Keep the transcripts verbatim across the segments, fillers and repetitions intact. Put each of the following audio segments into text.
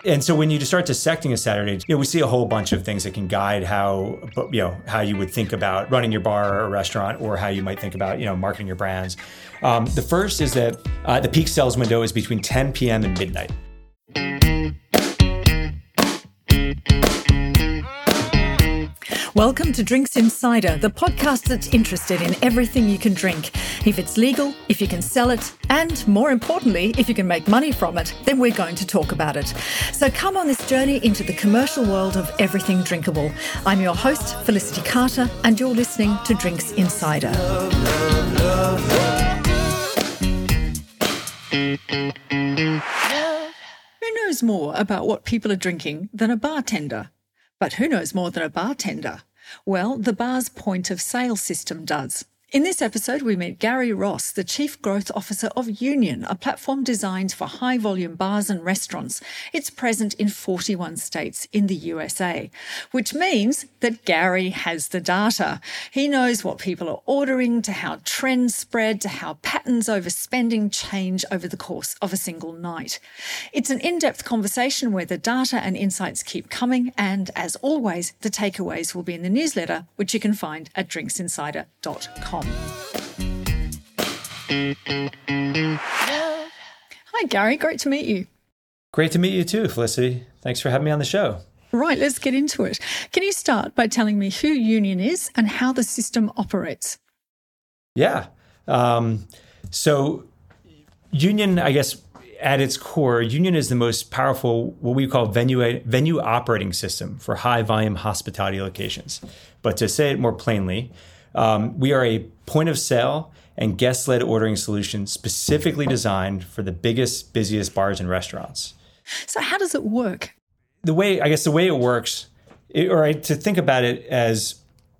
And so when you start dissecting a Saturday, you know, we see a whole bunch of things that can guide how, you know, how you would think about running your bar or restaurant, or how you might think about, you know, marketing your brands. Um, the first is that uh, the peak sales window is between ten p.m. and midnight. Welcome to Drinks Insider, the podcast that's interested in everything you can drink. If it's legal, if you can sell it, and more importantly, if you can make money from it, then we're going to talk about it. So come on this journey into the commercial world of everything drinkable. I'm your host, Felicity Carter, and you're listening to Drinks Insider. Love, love, love, love. Who knows more about what people are drinking than a bartender? But who knows more than a bartender? Well, the bar's point of sale system does. In this episode, we meet Gary Ross, the Chief Growth Officer of Union, a platform designed for high-volume bars and restaurants. It's present in forty-one states in the U S A, which means that Gary has the data. He knows what people are ordering, to how trends spread, to how patterns over spending change over the course of a single night. It's an in-depth conversation where the data and insights keep coming, and as always, the takeaways will be in the newsletter, which you can find at drinks insider dot com. Hi, Gary. Great to meet you. Great to meet you too, Felicity. Thanks for having me on the show. Right, let's get into it. Can you start by telling me who Union is and how the system operates? Yeah. Um, so Union, I guess, at its core, Union is the most powerful, what we call venue venue operating system for high volume hospitality locations. But to say it more plainly, Um, we are a point of sale and guest-led ordering solution specifically designed for the biggest, busiest bars and restaurants. So how does it work? The way, I guess the way it works, it, or I, to think about it as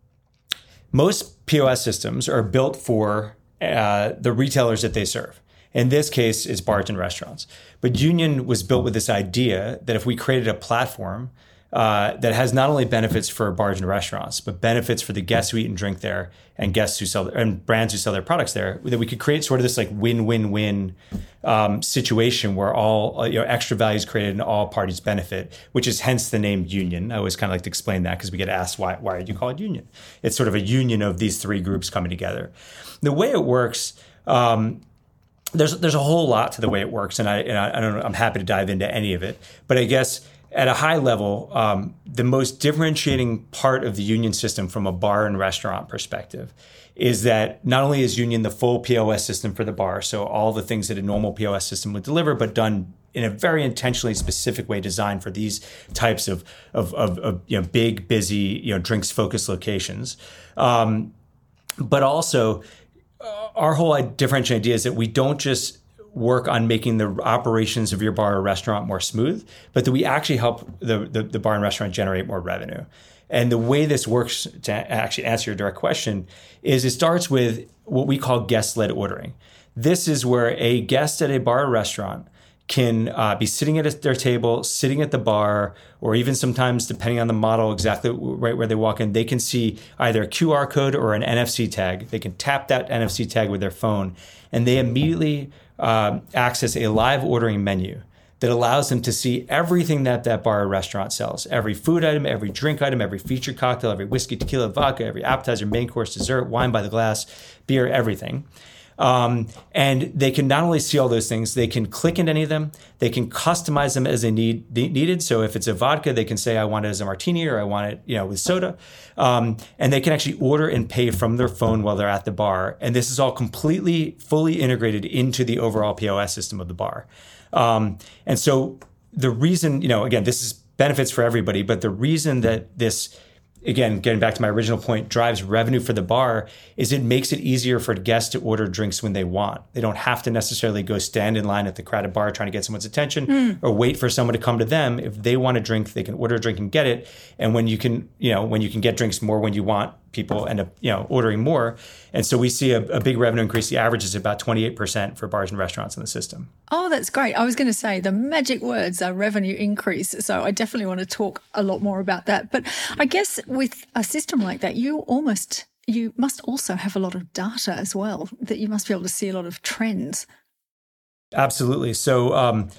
most P O S systems are built for uh, the retailers that they serve. In this case, it's bars and restaurants. But Union was built with this idea that if we created a platform Uh, that has not only benefits for bars and restaurants, but benefits for the guests who eat and drink there, and guests who sell and brands who sell their products there, that we could create sort of this like win-win-win um, situation where all you know extra value is created and all parties benefit, which is hence the name Union. I always kind of like to explain that because we get asked why why did you call it Union? It's sort of a union of these three groups coming together. The way it works. Um, there's there's a whole lot to the way it works, and I and I, I don't know, I'm happy to dive into any of it, but I guess. At a high level, um, the most differentiating part of the Union system from a bar and restaurant perspective is that not only is Union the full P O S system for the bar, so all the things that a normal P O S system would deliver, but done in a very intentionally specific way designed for these types of, of, of, of you know, big, busy, you know, drinks-focused locations. Um, but also, uh, our whole differentiating idea is that we don't just work on making the operations of your bar or restaurant more smooth, but that we actually help the, the, the bar and restaurant generate more revenue. And the way this works, to actually answer your direct question, is it starts with what we call guest-led ordering. This is where a guest at a bar or restaurant can uh, be sitting at their table, sitting at the bar, or even sometimes, depending on the model, exactly right where they walk in, they can see either a Q R code or an N F C tag. They can tap that N F C tag with their phone, and they immediately uh, access a live ordering menu that allows them to see everything that that bar or restaurant sells. Every food item, every drink item, every featured cocktail, every whiskey, tequila, vodka, every appetizer, main course, dessert, wine by the glass, beer, everything. Um, and they can not only see all those things, they can click into any of them. They can customize them as they need needed. So if it's a vodka, they can say, I want it as a martini, or I want it, you know, with soda. Um, and they can actually order and pay from their phone while they're at the bar. And this is all completely, fully integrated into the overall P O S system of the bar. Um, and so the reason, you know, again, this is benefits for everybody, but the reason that this, again, getting back to my original point, drives revenue for the bar is it makes it easier for guests to order drinks when they want. They don't have to necessarily go stand in line at the crowded bar trying to get someone's attention mm. or wait for someone to come to them. If they want a drink, they can order a drink and get it. And when you can, you know, when you can get drinks more when you want, people end up, you know, ordering more. And so we see a, a big revenue increase. The average is about twenty-eight percent for bars and restaurants in the system. Oh, that's great. I was going to say the magic words are revenue increase. So I definitely want to talk a lot more about that. But I guess with a system like that, you almost, you must also have a lot of data as well, that you must be able to see a lot of trends. Absolutely. So, um,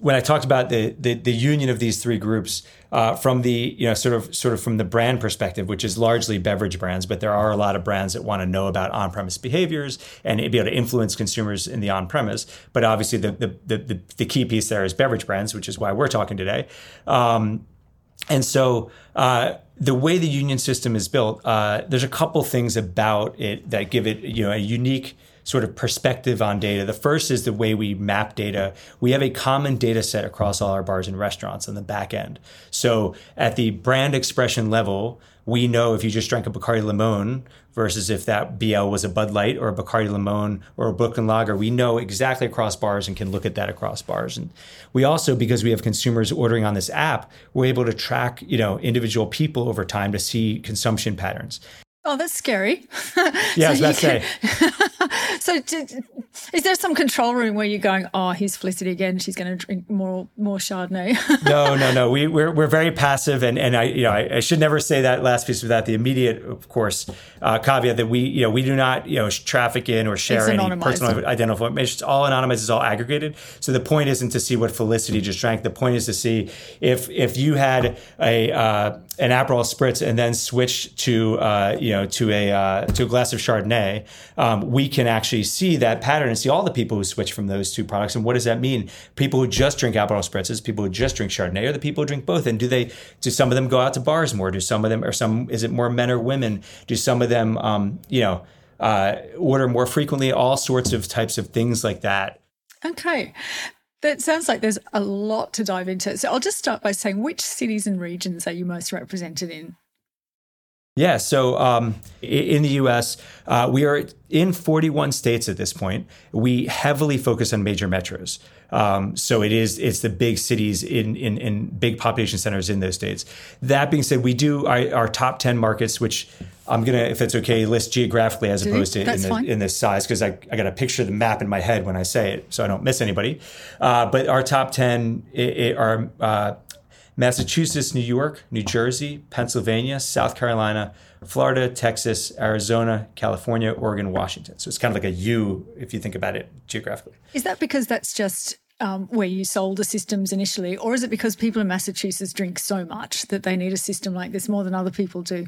when I talked about the the, the union of these three groups uh, from the you know sort of sort of from the brand perspective, which is largely beverage brands, but there are a lot of brands that want to know about on-premise behaviors and be able to influence consumers in the on-premise. But obviously, the the the, the key piece there is beverage brands, which is why we're talking today. Um, and so. Uh, The way the union system is built, uh, there's a couple things about it that give it, you know, a unique sort of perspective on data. The first is the way we map data. We have a common data set across all our bars and restaurants on the back end. So at the brand expression level, we know if you just drank a Bacardi Limon versus if that B L was a Bud Light or a Bacardi Limon or a Brooklyn Lager, we know exactly across bars and can look at that across bars. And we also, because we have consumers ordering on this app, we're able to track, you know, individual people over time to see consumption patterns. Oh, that's scary. Yeah, I was about to say. So to, is there some control room where you're going, oh, here's Felicity again, she's going to drink more more Chardonnay? no, no, no. We, we're we're very passive, and and I you know I, I should never say that last piece without the immediate, of course, uh, caveat that we you know we do not you know traffic in or share any personal identifiable information. It's all anonymized. It's all aggregated. So the point isn't to see what Felicity just drank. The point is to see if if you had a uh, an Aperol Spritz and then switch to uh, you know to a uh, to a glass of Chardonnay, um, we can actually see that pattern and see all the people who switch from those two products. And what does that mean? People who just drink Aperol Spritzes, people who just drink Chardonnay, or the people who drink both? And do they do some of them go out to bars more? Do some of them, or some is it more men or women? Do some of them um, you know uh, order more frequently? All sorts of types of things like that. Okay. That sounds like there's a lot to dive into. So I'll just start by saying, which cities and regions are you most represented in? Yeah, so um, in the U S, uh, we are in forty-one states at this point. We heavily focus on major metros. Um, so it is it's the big cities in, in in big population centers in those states. That being said, we do our, our top ten markets, which I'm gonna, if it's okay, list geographically as opposed to in, the, in this size, because I, I got to picture the map in my head when I say it, so I don't miss anybody. Uh, but our top ten it, it are uh, Massachusetts, New York, New Jersey, Pennsylvania, South Carolina, Florida, Texas, Arizona, California, Oregon, Washington. So it's kind of like a U if you think about it geographically. Is that because that's just um, where you sold the systems initially, or is it because people in Massachusetts drink so much that they need a system like this more than other people do?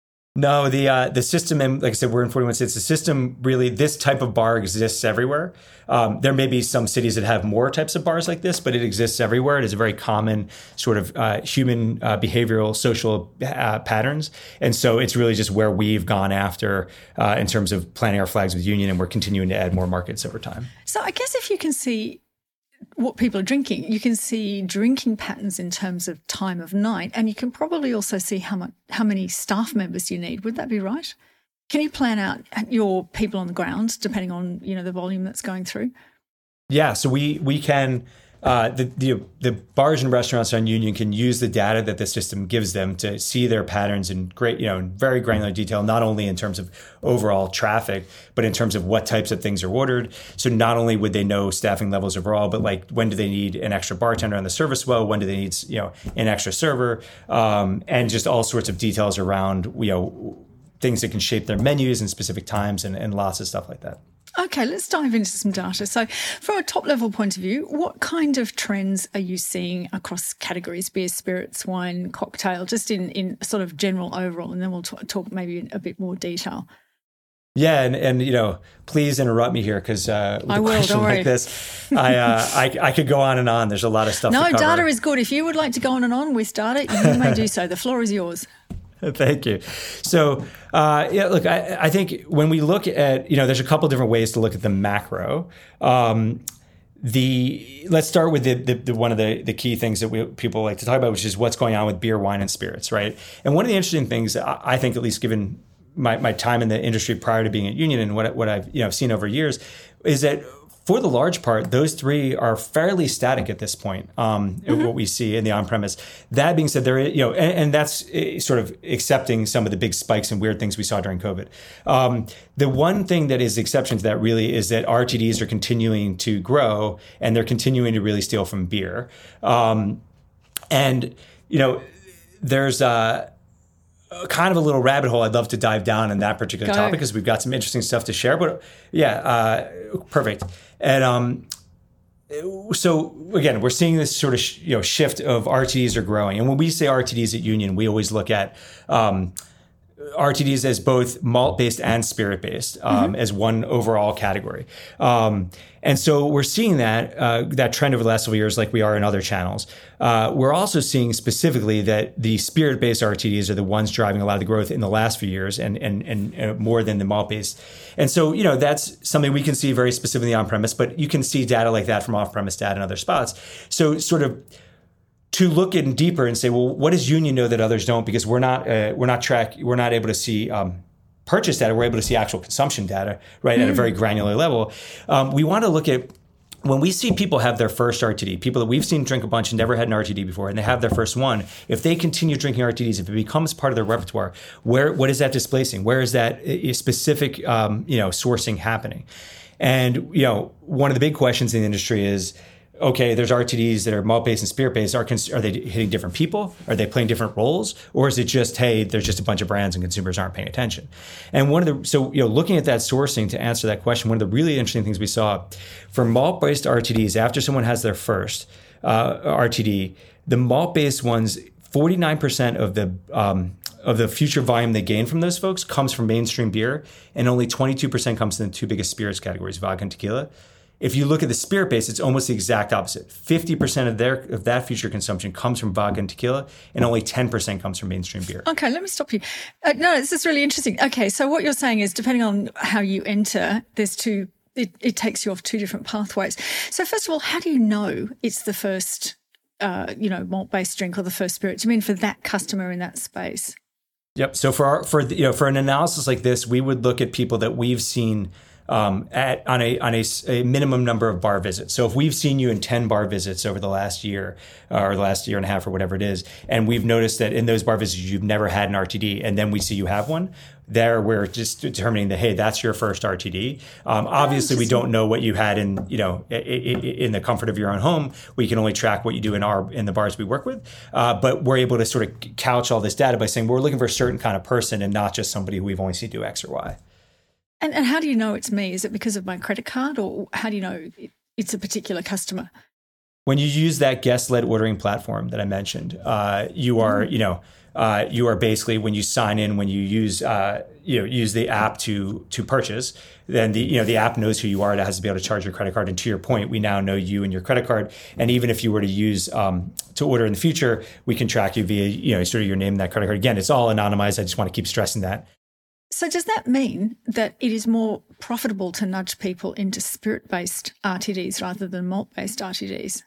No, the uh, the system, and like I said, we're in forty-one states. The system really, this type of bar exists everywhere. Um, there may be some cities that have more types of bars like this, but it exists everywhere. It is a very common sort of uh, human uh, behavioral, social uh, patterns. And so it's really just where we've gone after uh, in terms of planting our flags with Union, and we're continuing to add more markets over time. So I guess if you can see what people are drinking, you can see drinking patterns in terms of time of night, and you can probably also see how much, how many staff members you need. Would that be right? Can you plan out your people on the ground depending on, you know, the volume that's going through? Yeah, so we we can uh, the, the the bars and restaurants on Union can use the data that the system gives them to see their patterns in great, you know, in very granular detail, not only in terms of overall traffic, but in terms of what types of things are ordered. So not only would they know staffing levels overall, but like when do they need an extra bartender on the service well, when do they need, you know, an extra server, um, and just all sorts of details around, you know, things that can shape their menus and specific times and, and lots of stuff like that. Okay, let's dive into some data. So from a top level point of view, what kind of trends are you seeing across categories, beer, spirits, wine, cocktail, just in, in sort of general overall, and then we'll t- talk maybe in a bit more detail. Yeah, and, and you know, please interrupt me here because uh, with I a will, question don't like worry. this, I, uh, I I could go on and on. There's a lot of stuff No, to cover. data is good. If you would like to go on and on with data, you may do so. The floor is yours. Thank you. So, uh, yeah, look, I, I think when we look at, you know, there's a couple different ways to look at the macro. Um, the let's start with the, the, the one of the, the key things that we, people like to talk about, which is what's going on with beer, wine, and spirits, right? And one of the interesting things, I, I think, at least given my, my time in the industry prior to being at Union and what what I've you know seen over years, is that for the large part, those three are fairly static at this point. Um, mm-hmm. What we see in the on-premise. That being said, there, you know, and, and that's sort of accepting some of the big spikes and weird things we saw during COVID. Um, the one thing that is exception to that really is that R T Ds are continuing to grow, and they're continuing to really steal from beer. Um, and you know, there's uh, kind of a little rabbit hole I'd love to dive down in that particular Go. topic because we've got some interesting stuff to share. But yeah, uh, perfect. And um, So again, we're seeing this sort of sh- you know shift of R T Ds are growing, and when we say R T Ds at Union, we always look at um, R T Ds as both malt-based and spirit-based um, mm-hmm. as one overall category. Um, and so we're seeing that uh, that trend over the last several years like we are in other channels. Uh, we're also seeing specifically that the spirit-based R T Ds are the ones driving a lot of the growth in the last few years and and, and uh, more than the malt-based. And so, you know, that's something we can see very specifically on-premise, but you can see data like that from off-premise data in other spots. So sort of to look in deeper and say, well, what does Union know that others don't? Because we're not uh, we're not track we're not able to see um, purchase data. We're able to see actual consumption data, right, mm. at a very granular level. Um, we want to look at when we see people have their first R T D, people that we've seen drink a bunch and never had an R T D before, and they have their first one. If they continue drinking R T Ds, if it becomes part of their repertoire, where what is that displacing? Where is that uh, specific um, you know sourcing happening? And you know, one of the big questions in the industry is, okay, there's R T Ds that are malt-based and spirit-based. Are, cons- are they hitting different people? Are they playing different roles? Or is it just, hey, there's just a bunch of brands and consumers aren't paying attention? And one of the, so, you know, looking at that sourcing to answer that question, one of the really interesting things we saw for malt-based R T Ds, after someone has their first uh, R T D, the malt-based ones, forty-nine percent of the um, of the future volume they gain from those folks comes from mainstream beer, and only twenty-two percent comes from the two biggest spirits categories, vodka and tequila. If you look at the spirit base, it's almost the exact opposite. fifty percent of their of that future consumption comes from vodka and tequila, and only ten percent comes from mainstream beer. Okay, let me stop you. Uh, no, this is really interesting. Okay, so what you're saying is, depending on how you enter, there's two. It, it takes you off two different pathways. So first of all, how do you know it's the first, uh, you know, malt-based drink or the first spirit? Do you mean for that customer in that space? Yep. So for our, for you know for an analysis like this, we would look at people that we've seen. Um, at on a on a, a minimum number of bar visits. So if we've seen you in ten bar visits over the last year uh, or the last year and a half or whatever it is, and we've noticed that in those bar visits you've never had an R T D, and then we see you have one, there we're just determining that, hey, that's your first R T D. Um, obviously, we don't know what you had in you know in the comfort of your own home. We can only track what you do in our in the bars we work with, uh, but we're able to sort of couch all this data by saying we're looking for a certain kind of person and not just somebody who we've only seen do X or Y. And, and how do you know it's me? Is it because of my credit card, or how do you know it's a particular customer? When you use that guest-led ordering platform that I mentioned, uh, you are, you know, uh, you are basically when you sign in, when you use, uh, you know, use the app to to purchase, then the you know the app knows who you are. It has to be able to charge your credit card. And to your point, we now know you and your credit card. And even if you were to use um, to order in the future, we can track you via you know sort of your name and that credit card. Again, it's all anonymized. I just want to keep stressing that. So does that mean that it is more profitable to nudge people into spirit-based R T Ds rather than malt-based R T Ds?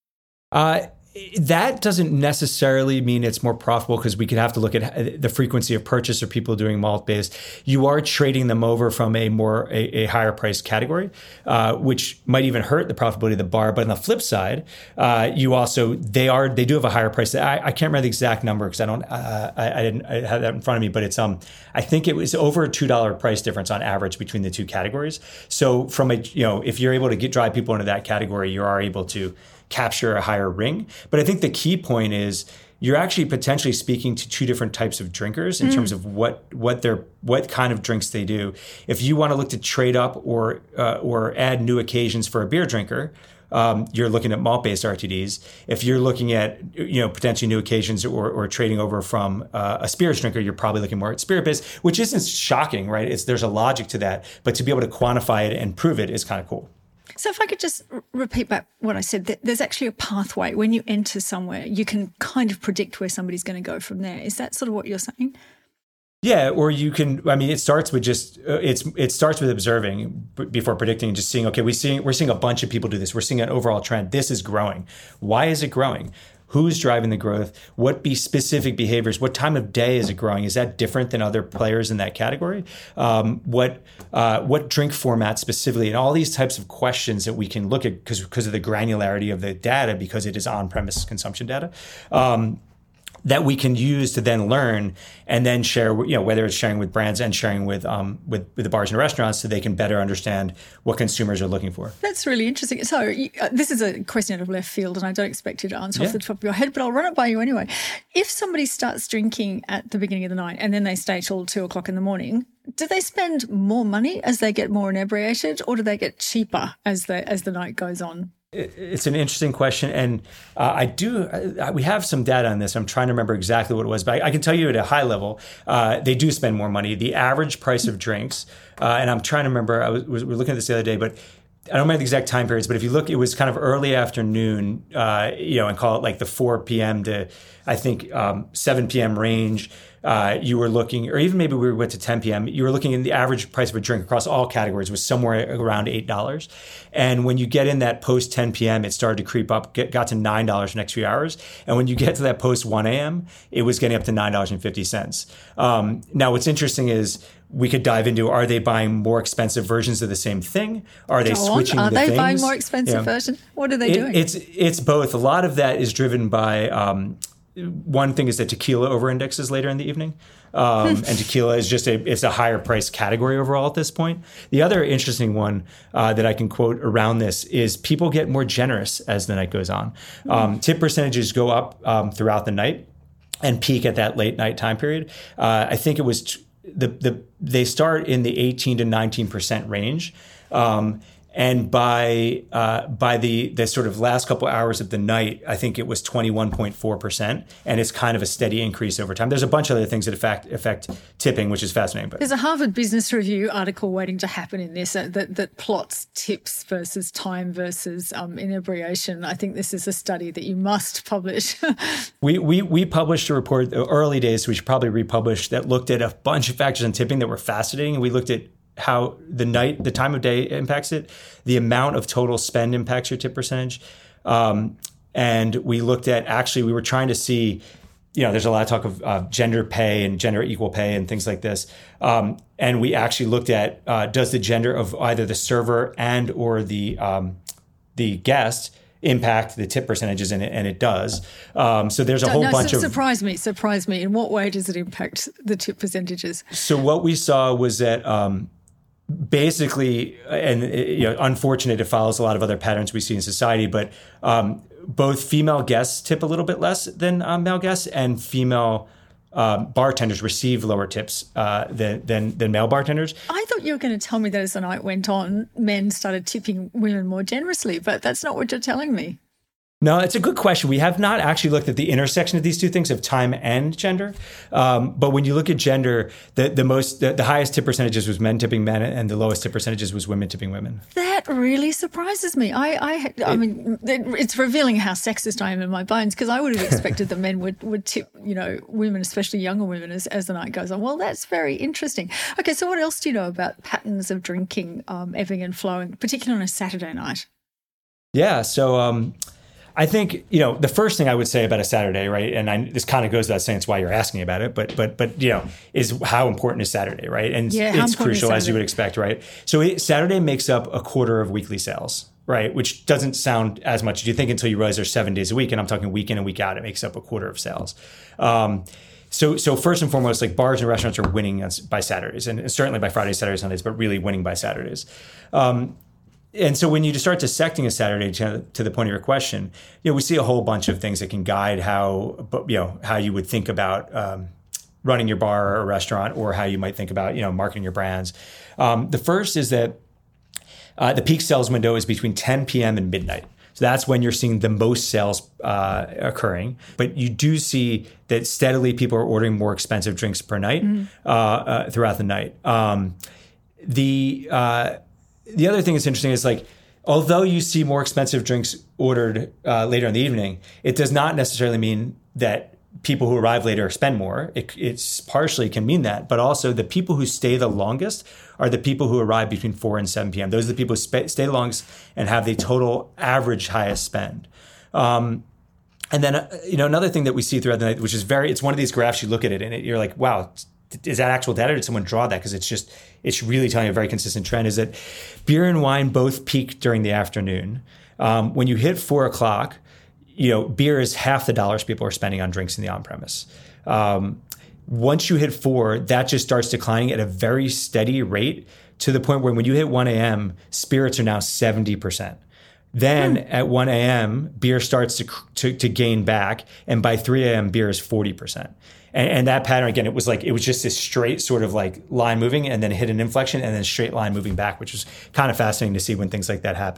Uh, that doesn't necessarily mean it's more profitable, because we could have to look at the frequency of purchase of people doing malt-based. You are trading them over from a more a, a higher price category, uh, which might even hurt the profitability of the bar. But on the flip side, uh, you also they are they do have a higher price. I, I can't remember the exact number because I don't uh, I, I didn't I have that in front of me. But it's um I think it was over a two dollar price difference on average between the two categories. So from a you know if you're able to get drive people into that category, you are able to capture a higher ring. But I think the key point is you're actually potentially speaking to two different types of drinkers in mm. terms of what what they're what kind of drinks they do. If you want to look to trade up or uh, or add new occasions for a beer drinker, um, you're looking at malt-based R T Ds. If you're looking at you know potentially new occasions or, or trading over from uh, a spirits drinker, you're probably looking more at spirit-based, which isn't shocking, right? It's there's a logic to that, but to be able to quantify it and prove it is kind of cool. So if I could just r- repeat back what I said, that there's actually a pathway. When you enter somewhere, you can kind of predict where somebody's going to go from there. Is that sort of what you're saying? Yeah, or you can. I mean, it starts with just uh, it's it starts with observing b- before predicting, and just seeing. Okay, we seeing we're seeing a bunch of people do this. We're seeing an overall trend. This is growing. Why is it growing? Who's driving the growth? What be specific behaviors? What time of day is it growing? Is that different than other players in that category? Um, what uh, what drink format specifically? And all these types of questions that we can look at because because of the granularity of the data, because it is on-premise consumption data. Um, that we can use to then learn and then share, you know, whether it's sharing with brands and sharing with um with, with the bars and restaurants, so they can better understand what consumers are looking for. That's really interesting. So uh, this is a question out of left field, and I don't expect you to answer yeah. off the top of your head, but I'll run it by you anyway. If somebody starts drinking at the beginning of the night and then they stay till two o'clock in the morning, do they spend more money as they get more inebriated, or do they get cheaper as the as the night goes on? It's an interesting question, and uh, I do. Uh, we have some data on this. I'm trying to remember exactly what it was, but I, I can tell you at a high level, uh, they do spend more money. The average price of drinks, uh, and I'm trying to remember. I was, was we were looking at this the other day, but I don't remember the exact time periods. But if you look, it was kind of early afternoon, uh, you know, and call it like the four p.m. to I think um, seven p.m. range. Uh, you were looking, or even maybe we went to ten p.m., you were looking in the average price of a drink across all categories was somewhere around eight dollars. And when you get in that post ten p.m., it started to creep up, get, got to nine dollars the next few hours. And when you get to that post one a.m., it was getting up to nine dollars and fifty cents. Um, now, what's interesting is we could dive into, are they buying more expensive versions of the same thing? Are they Go switching on. Are the they things? buying more expensive You know, version? What are they it, doing? It's, it's both. A lot of that is driven by... Um, one thing is that tequila over-indexes later in the evening. Um, and tequila is just a it's a higher price category overall at this point. The other interesting one uh, that I can quote around this is people get more generous as the night goes on. Um, tip percentages go up um, throughout the night and peak at that late night time period. Uh, I think it was t- the the they start in the eighteen to nineteen percent range. Um, And by uh, by the the sort of last couple hours of the night, I think it was twenty-one point four percent, and it's kind of a steady increase over time. There's a bunch of other things that affect affect tipping, which is fascinating. But there's a Harvard Business Review article waiting to happen in this uh, that that plots tips versus time versus um, inebriation. I think this is a study that you must publish. we we we published a report early days, we should probably republish, that looked at a bunch of factors in tipping that were fascinating, and we looked at how the night, the time of day impacts it, the amount of total spend impacts your tip percentage. Um, and we looked at, actually, we were trying to see, you know, there's a lot of talk of uh, gender pay and gender equal pay and things like this. Um, and we actually looked at, uh, does the gender of either the server and or the um, the guest impact the tip percentages, and it, and it does. Um, so there's a no, whole no, bunch su- of... Surprise me, surprise me. In what way does it impact the tip percentages? So what we saw was that... Um, Basically, and you know, unfortunate, it follows a lot of other patterns we see in society, but um, both female guests tip a little bit less than um, male guests, and female um, bartenders receive lower tips uh, than, than than male bartenders. I thought you were going to tell me that as the night went on, men started tipping women more generously, but that's not what you're telling me. No, it's a good question. We have not actually looked at the intersection of these two things, of time and gender. Um, but when you look at gender, the, the most, the, the highest tip percentages was men tipping men, and the lowest tip percentages was women tipping women. That really surprises me. I, I, I mean, it, it's revealing how sexist I am in my bones, because I would have expected that men would, would tip, you know, women, especially younger women, as, as the night goes on. Well, that's very interesting. Okay, so what else do you know about patterns of drinking, um, ebbing and flowing, particularly on a Saturday night? Yeah, so... Um, I think, you know, the first thing I would say about a Saturday, right, and I, this kind of goes without saying, it's why you're asking about it, but, but, but you know, is how important is Saturday, right? And yeah, it's crucial, as you would expect, right? So it, Saturday makes up a quarter of weekly sales, right, which doesn't sound as much as you think until you realize there's seven days a week, and I'm talking week in and week out, it makes up a quarter of sales. Um, so, so first and foremost, like, bars and restaurants are winning by Saturdays, and certainly by Fridays, Saturdays, Sundays, but really winning by Saturdays. Um, And so when you start dissecting a Saturday, to, to the point of your question, you know, we see a whole bunch of things that can guide how, you know, how you would think about um, running your bar or restaurant, or how you might think about, you know, marketing your brands. Um, the first is that uh, the peak sales window is between ten p.m. and midnight. So that's when you're seeing the most sales uh, occurring. But you do see that steadily people are ordering more expensive drinks per night mm. uh, uh, throughout the night. Um, the uh, The other thing that's interesting is, like, although you see more expensive drinks ordered uh, later in the evening, it does not necessarily mean that people who arrive later spend more. It it's partially can mean that, but also the people who stay the longest are the people who arrive between four and seven p.m. Those are the people who sp- stay the longest and have the total average highest spend. Um, and then, uh, you know, another thing that we see throughout the night, which is very, it's one of these graphs, you look at it and it, you're like, wow, is that actual data, or did someone draw that? Because it's just, it's really telling a very consistent trend, is that beer and wine both peak during the afternoon. Um, when you hit four o'clock, you know, beer is half the dollars people are spending on drinks in the on-premise. Um, once you hit four, that just starts declining at a very steady rate, to the point where when you hit one a.m., spirits are now seventy percent. Then hmm. at one a.m., beer starts to, to to gain back, and by three a.m., beer is forty percent. And, and that pattern, again, it was like, it was just this straight sort of like line moving, and then hit an inflection, and then straight line moving back, which was kind of fascinating to see when things like that happen.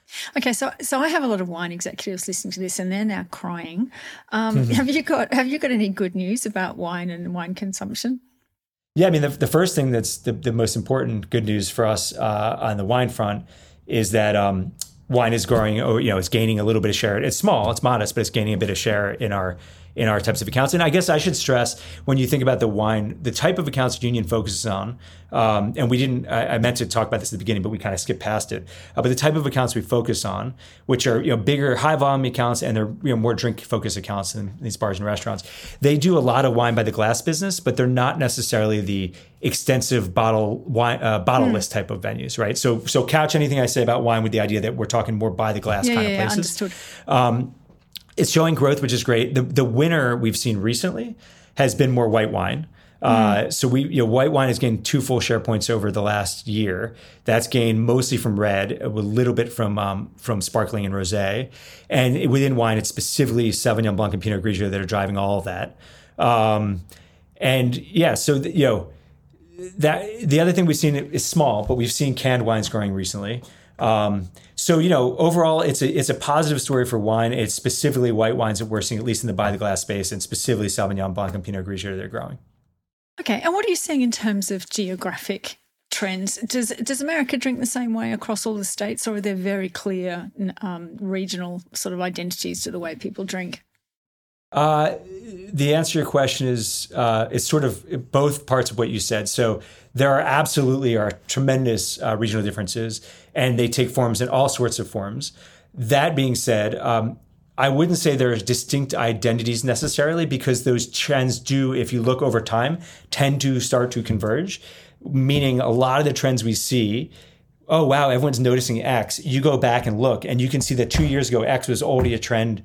Okay, so so I have a lot of wine executives listening to this, and they're now crying. Um, mm-hmm. Have you got Have you got any good news about wine and wine consumption? Yeah, I mean, the, the first thing that's the, the most important good news for us uh, on the wine front is that um, wine is growing. Or, you know, it's gaining a little bit of share. It's small, it's modest, but it's gaining a bit of share in our in our types of accounts. And I guess I should stress, when you think about the wine, the type of accounts Union focuses on, um, and we didn't, I, I meant to talk about this at the beginning, but we kind of skipped past it. Uh, but the type of accounts we focus on, which are, you know, bigger, high volume accounts, and they're, you know, more drink focused accounts than these bars and restaurants. They do a lot of wine by the glass business, but they're not necessarily the extensive bottle wine, uh, bottle mm. list type of venues, right? So, so couch anything I say about wine with the idea that we're talking more by the glass yeah, kind yeah, of places. Yeah, understood. Um, It's showing growth, which is great. The the winner we've seen recently has been more white wine. Mm. Uh, so we, you know, white wine has gained two full share points over the last year. That's gained mostly from red, a little bit from um, from sparkling and rosé, and within wine, it's specifically Sauvignon Blanc and Pinot Grigio that are driving all of that. Um, and yeah, so the, you know, that the other thing we've seen is small, but we've seen canned wines growing recently. Um, so, you know, overall, it's a it's a positive story for wine. It's specifically white wines that we're seeing, at least in the by the glass space, and specifically Sauvignon Blanc and Pinot Grigio that are growing. Okay, and what are you seeing in terms of geographic trends? Does does America drink the same way across all the states, or are there very clear um, regional sort of identities to the way people drink? Uh, the answer to your question is uh, it's sort of both parts of what you said. So there are absolutely are tremendous uh, regional differences, and they take forms in all sorts of forms. That being said, um, I wouldn't say there are distinct identities necessarily, because those trends do, if you look over time, tend to start to converge, meaning a lot of the trends we see, oh, wow, everyone's noticing X. You go back and look, and you can see that two years ago, X was already a trend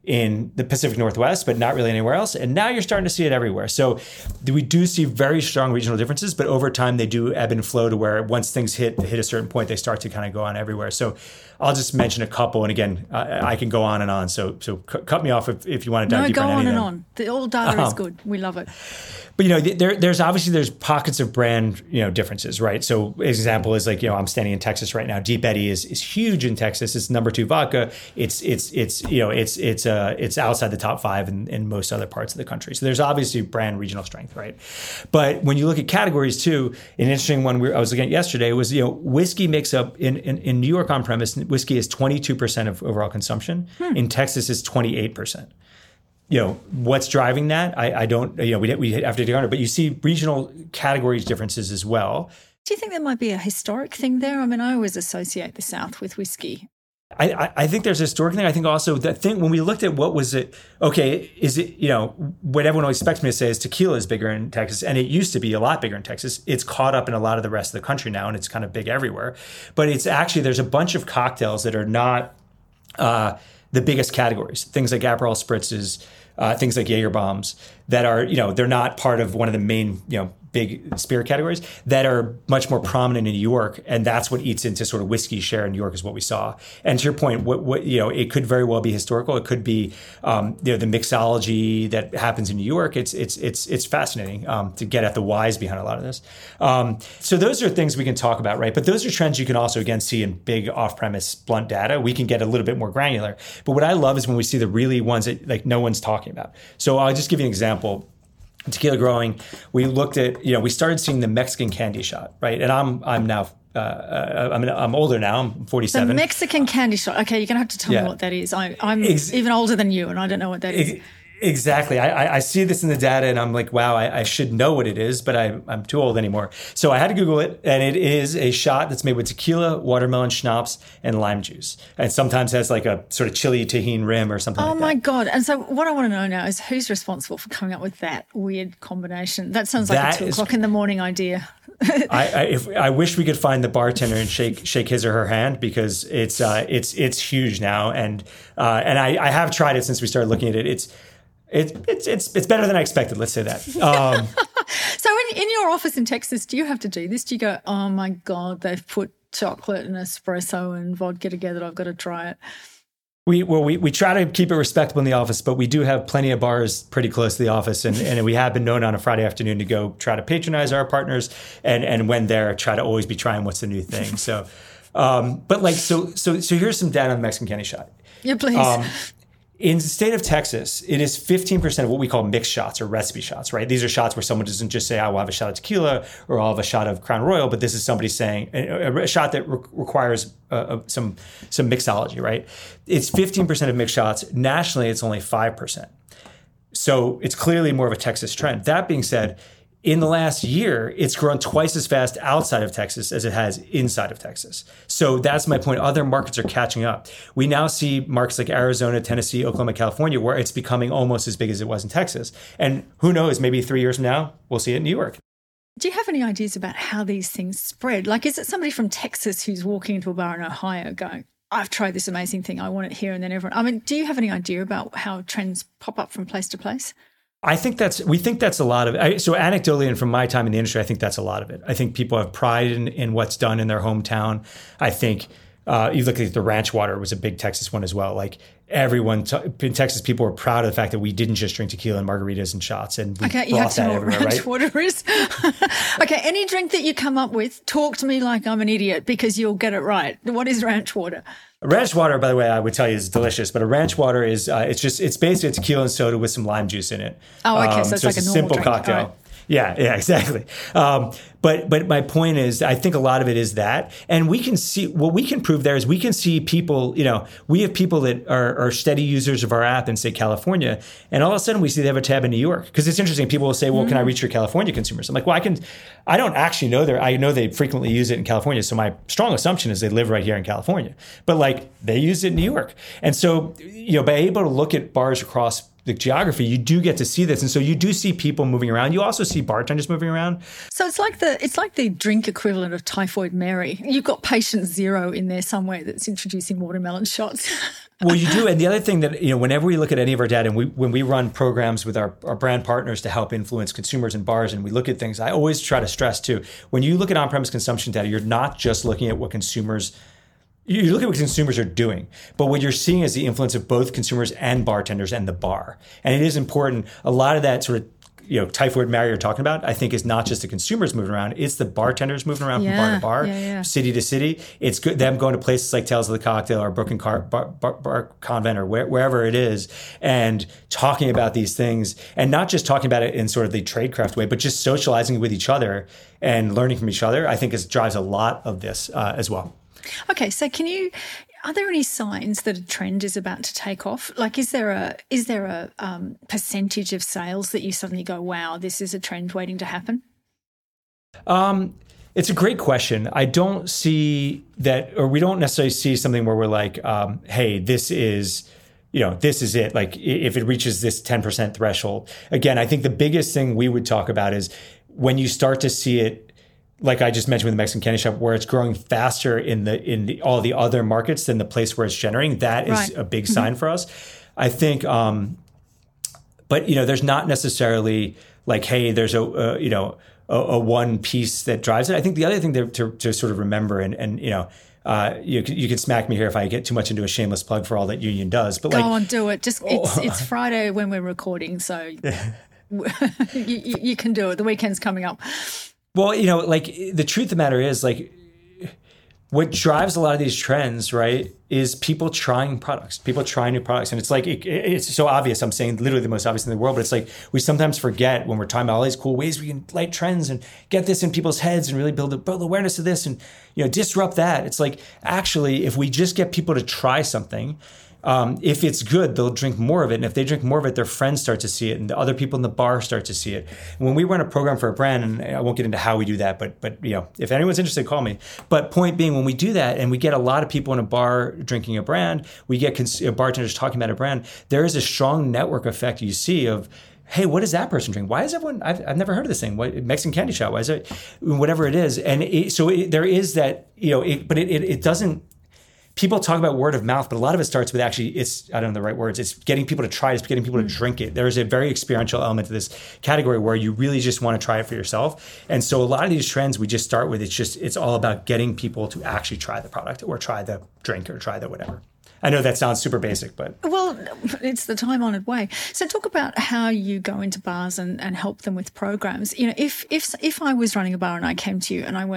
in the Pacific Northwest, but not really anywhere else. And now you're starting to see it everywhere. So we do see very strong regional differences, but over time they do ebb and flow to where once things hit hit a certain point, they start to kind of go on everywhere. So I'll just mention a couple. And again, uh, I can go on and on. So so c- cut me off if, if you want to dive no, deeper go on on any and of them. on. The all data um, is good. We love it. But, you know, there, there's obviously there's pockets of brand, you know, differences, right? So example is like, you know, I'm standing in Texas right now. Deep Eddy is is huge in Texas. It's number two vodka. It's it's it's you know it's it's uh it's outside the top five in, in most other parts of the country. So there's obviously brand regional strength, right? But when you look at categories too, an interesting one we, I was looking at yesterday was, you know, whiskey makes up in in, in New York on premise, whiskey is twenty-two percent of overall consumption. Hmm. In Texas, is twenty-eight percent. You know, what's driving that? I, I don't, you know, we, we have to dig on it, but you see regional categories differences as well. Do you think there might be a historic thing there? I mean, I always associate the South with whiskey. I, I, I think there's a historic thing. I think also that thing, when we looked at what was it, okay, is it, you know, what everyone always expects me to say is tequila is bigger in Texas, and it used to be a lot bigger in Texas. It's caught up in a lot of the rest of the country now, and it's kind of big everywhere. But it's actually, there's a bunch of cocktails that are not uh, the biggest categories. Things like Aperol spritzes, Uh, things like Jaeger bombs that are, you know, they're not part of one of the main, you know, big spirit categories that are much more prominent in New York. And that's what eats into sort of whiskey share in New York is what we saw. And to your point, what, what you know, it could very well be historical. It could be, um, you know, the mixology that happens in New York. It's, it's, it's, it's fascinating um, to get at the whys behind a lot of this. Um, so those are things we can talk about, right? But those are trends you can also, again, see in big off-premise blunt data. We can get a little bit more granular. But what I love is when we see the really ones that like no one's talking about. So I'll just give you an example. Tequila growing, we looked at, you know, we started seeing the Mexican candy shot, right? And I'm I'm now, uh, I'm I'm older now, I'm forty-seven. The Mexican candy shot. Okay, you're going to have to tell yeah. me what that is. I, I'm Ex- even older than you, and I don't know what that is. Ex- Exactly. I, I see this in the data and I'm like, wow, I, I should know what it is, but I, I'm too old anymore. So I had to Google it, and it is a shot that's made with tequila, watermelon schnapps, and lime juice. And sometimes has like a sort of chili tahini rim or something oh like that. Oh my God. And so what I want to know now is who's responsible for coming up with that weird combination? That sounds like that a two is, o'clock in the morning idea. I, I, if, I wish we could find the bartender and shake shake his or her hand, because it's uh, it's it's huge now. And uh, and I, I have tried it since we started looking at it. It's It, it's it's it's better than I expected. Let's say that. Um, so in, in your office in Texas, do you have to do this? Do you go, oh my God, they've put chocolate and espresso and vodka together, I've got to try it? We well we, we try to keep it respectable in the office, but we do have plenty of bars pretty close to the office, and, and we have been known on a Friday afternoon to go try to patronize our partners, and and when they're try to always be trying what's the new thing. So. Um, but like, so, so, so here's some data on the Mexican candy shot. Yeah, please. Um, in the state of Texas, it is fifteen percent of what we call mixed shots or recipe shots, right? These are shots where someone doesn't just say, I will have a shot of tequila or I'll have a shot of Crown Royal, but this is somebody saying a, a shot that re- requires uh, some, some mixology, right? It's fifteen percent of mixed shots. Nationally, it's only five percent. So it's clearly more of a Texas trend. That being said, in the last year, it's grown twice as fast outside of Texas as it has inside of Texas. So that's my point. Other markets are catching up. We now see markets like Arizona, Tennessee, Oklahoma, California, where it's becoming almost as big as it was in Texas. And who knows, maybe three years from now, we'll see it in New York. Do you have any ideas about how these things spread? Like, is it somebody from Texas who's walking into a bar in Ohio going, I've tried this amazing thing, I want it here, and then everyone... I mean, do you have any idea about how trends pop up from place to place? I think that's, we think that's a lot of it. So anecdotally, and from my time in the industry, I think that's a lot of it. I think people have pride in, in what's done in their hometown. I think uh, you look at the ranch water was a big Texas one as well. Like everyone t- in Texas, people were proud of the fact that we didn't just drink tequila and margaritas and shots. And we okay, you brought have to that know what everywhere, ranch right? water is. Okay, any drink that you come up with, talk to me like I'm an idiot because you'll get it right. What is ranch water? Ranch water, by the way, I would tell you is delicious. But a ranch water is uh, it's just it's basically a tequila and soda with some lime juice in it. Oh, okay, Um, so it's so like it's a a normal simple drink. cocktail. All right. Yeah, yeah, exactly. Um, but but my point is, I think a lot of it is that, and we can see what we can prove there is we can see people. You know, we have people that are, are steady users of our app in say California, and all of a sudden we see they have a tab in New York because it's interesting. People will say, "Well, mm. can I reach your California consumers?" I'm like, "Well, I can." I don't actually know there. I know they frequently use it in California, so my strong assumption is they live right here in California. But like they use it in New York, and so you know, by able to look at bars across the geography, you do get to see this, and so you do see people moving around. You also see bartenders moving around. So it's like the it's like the drink equivalent of Typhoid Mary. You've got patient zero in there somewhere that's introducing watermelon shots. Well, you do, and the other thing that you know, whenever we look at any of our data, and we when we run programs with our, our brand partners to help influence consumers in bars, and we look at things, I always try to stress too. When you look at on-premise consumption data, you're not just looking at what consumers. You look at what consumers are doing, but what you're seeing is the influence of both consumers and bartenders and the bar. And it is important. A lot of that sort of, you know, Typhoid Mary you're talking about, I think is not just the consumers moving around, it's the bartenders moving around yeah, from bar to bar, yeah, yeah. city to city. It's good them going to places like Tales of the Cocktail or Brooklyn Car, bar, bar, bar Convent or where, wherever it is, and talking about these things, and not just talking about it in sort of the tradecraft way, but just socializing with each other and learning from each other. I think is drives a lot of this uh, as well. Okay, so can you? Are there any signs that a trend is about to take off? Like, is there a is there a um, percentage of sales that you suddenly go, "Wow, this is a trend waiting to happen"? Um, it's a great question. I don't see that, or we don't necessarily see something where we're like, um, "Hey, this is." You know, this is it. Like if it reaches this ten percent threshold. Again, I think the biggest thing we would talk about is when you start to see it, like I just mentioned with the Mexican candy shop, where it's growing faster in the in the, all the other markets than the place where it's generating. That is right. a big sign mm-hmm. for us. I think, um, but you know, there's not necessarily like, hey, there's a uh, you know a, a one piece that drives it. I think the other thing to, to, to sort of remember, and and you know. Uh, you can you can smack me here if I get too much into a shameless plug for all that Union does. But go like, on, do it. Just it's oh. it's Friday when we're recording, so you, you, you can do it. The weekend's coming up. Well, you know, like the truth of the matter is, like, what drives a lot of these trends, right, is people trying products, people trying new products. And it's like, it, it's so obvious. I'm saying literally the most obvious thing in the world, but it's like we sometimes forget when we're talking about all these cool ways we can light trends and get this in people's heads and really build, build awareness of this and, you know, disrupt that. It's like, actually, if we just get people to try something, Um, if it's good, they'll drink more of it. And if they drink more of it, their friends start to see it and the other people in the bar start to see it. When we run a program for a brand, and I won't get into how we do that, but, but you know, if anyone's interested, call me. But point being, when we do that and we get a lot of people in a bar drinking a brand, we get cons- bartenders talking about a brand, there is a strong network effect you see of, hey, what does that person drink? Why is everyone, I've, I've never heard of this thing. What, Mexican candy shop, why is it, whatever it is. And it, so it, there is that, you know, it, but it, it, it doesn't, people talk about word of mouth, but a lot of it starts with actually, it's, I don't know the right words, it's getting people to try it, it's getting people to drink it. There's a very experiential element to this category where you really just want to try it for yourself. And so a lot of these trends we just start with, it's just, it's all about getting people to actually try the product or try the drink or try the whatever. I know that sounds super basic, but... Well, it's the time-honoured way. So talk about how you go into bars and, and help them with programs. You know, if if if I was running a bar and I came to you and I went,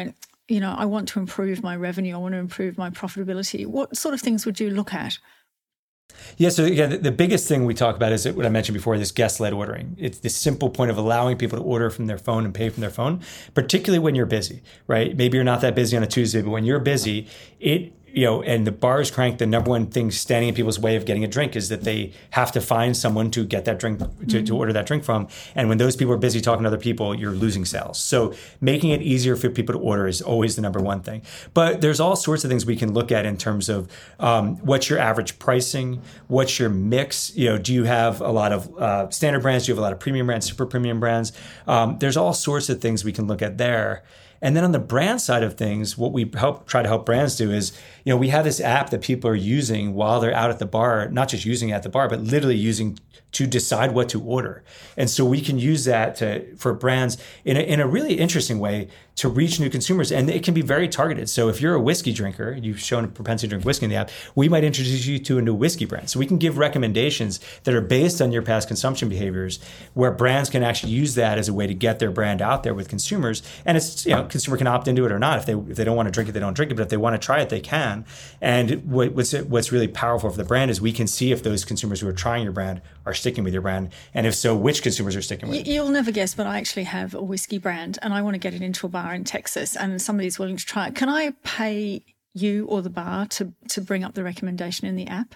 you know, I want to improve my revenue, I want to improve my profitability, what sort of things would you look at? Yeah, so again, the, the biggest thing we talk about is what I mentioned before, this guest-led ordering. It's the simple point of allowing people to order from their phone and pay from their phone, particularly when you're busy, right? Maybe you're not that busy on a Tuesday, but when you're busy, it you know, and the bars crank, the number one thing standing in people's way of getting a drink is that they have to find someone to get that drink, to, mm-hmm. to order that drink from. And when those people are busy talking to other people, you're losing sales. So making it easier for people to order is always the number one thing. But there's all sorts of things we can look at in terms of um, what's your average pricing, what's your mix. You know, do you have a lot of uh, standard brands? Do you have a lot of premium brands, super premium brands? Um, there's all sorts of things we can look at there. And then on the brand side of things, what we help try to help brands do is, you know, we have this app that people are using while they're out at the bar, not just using it at the bar, but literally using to decide what to order. And so we can use that to for brands in a, in a really interesting way to reach new consumers. And it can be very targeted. So if you're a whiskey drinker, you've shown a propensity to drink whiskey in the app, we might introduce you to a new whiskey brand. So we can give recommendations that are based on your past consumption behaviors, where brands can actually use that as a way to get their brand out there with consumers. And it's, you know, consumer can opt into it or not. If they if they don't want to drink it, they don't drink it. But if they want to try it, they can. And what, what's what's really powerful for the brand is we can see if those consumers who are trying your brand are sticking with your brand, and if so, which consumers are sticking with it. You'll never guess, but I actually have a whiskey brand, and I want to get it into a bar in Texas, and somebody's willing to try it. Can I pay you or the bar to to bring up the recommendation in the app?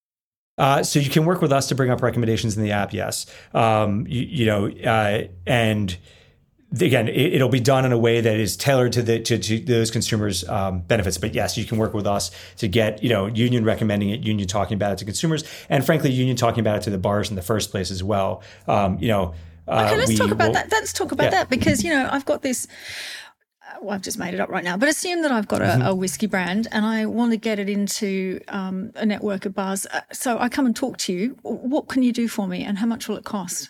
Uh, so you can work with us to bring up recommendations in the app, yes. Um, you, you know, uh, and again, it, it'll be done in a way that is tailored to the to, to those consumers' um, benefits. But yes, you can work with us to get, you know, Union recommending it, Union talking about it to consumers, and frankly, Union talking about it to the bars in the first place as well. Um, you know, uh, okay, let's we talk about will, that. Let's talk about yeah. that because, you know, I've got this. Well, I've just made it up right now, but assume that I've got a, mm-hmm. a whiskey brand and I want to get it into um, a network of bars. So I come and talk to you. What can you do for me, and how much will it cost?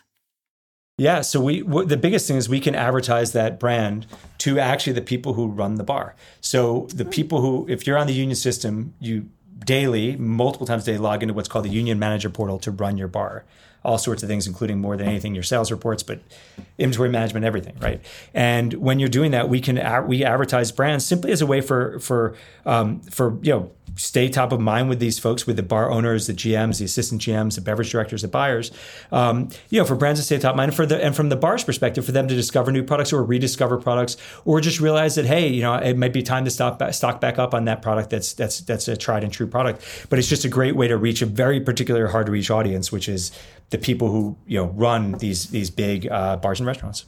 Yeah, so we w- the biggest thing is we can advertise that brand to actually the people who run the bar. So the people who, if you're on the Union system, you daily, multiple times a day, log into what's called the Union Manager Portal to run your bar. All sorts of things, including more than anything, your sales reports, but inventory management, everything, right? And when you're doing that, we can we advertise brands simply as a way for for um, for you know stay top of mind with these folks, with the bar owners, the G Ms, the assistant G Ms, the beverage directors, the buyers. Um, you know, for brands to stay top of mind, for the and from the bar's perspective, for them to discover new products or rediscover products, or just realize that hey, you know, it might be time to stop stock back up on that product that's that's that's a tried and true product. But it's just a great way to reach a very particular hard to reach audience, which is the people who, you know, run these these big uh, bars and restaurants.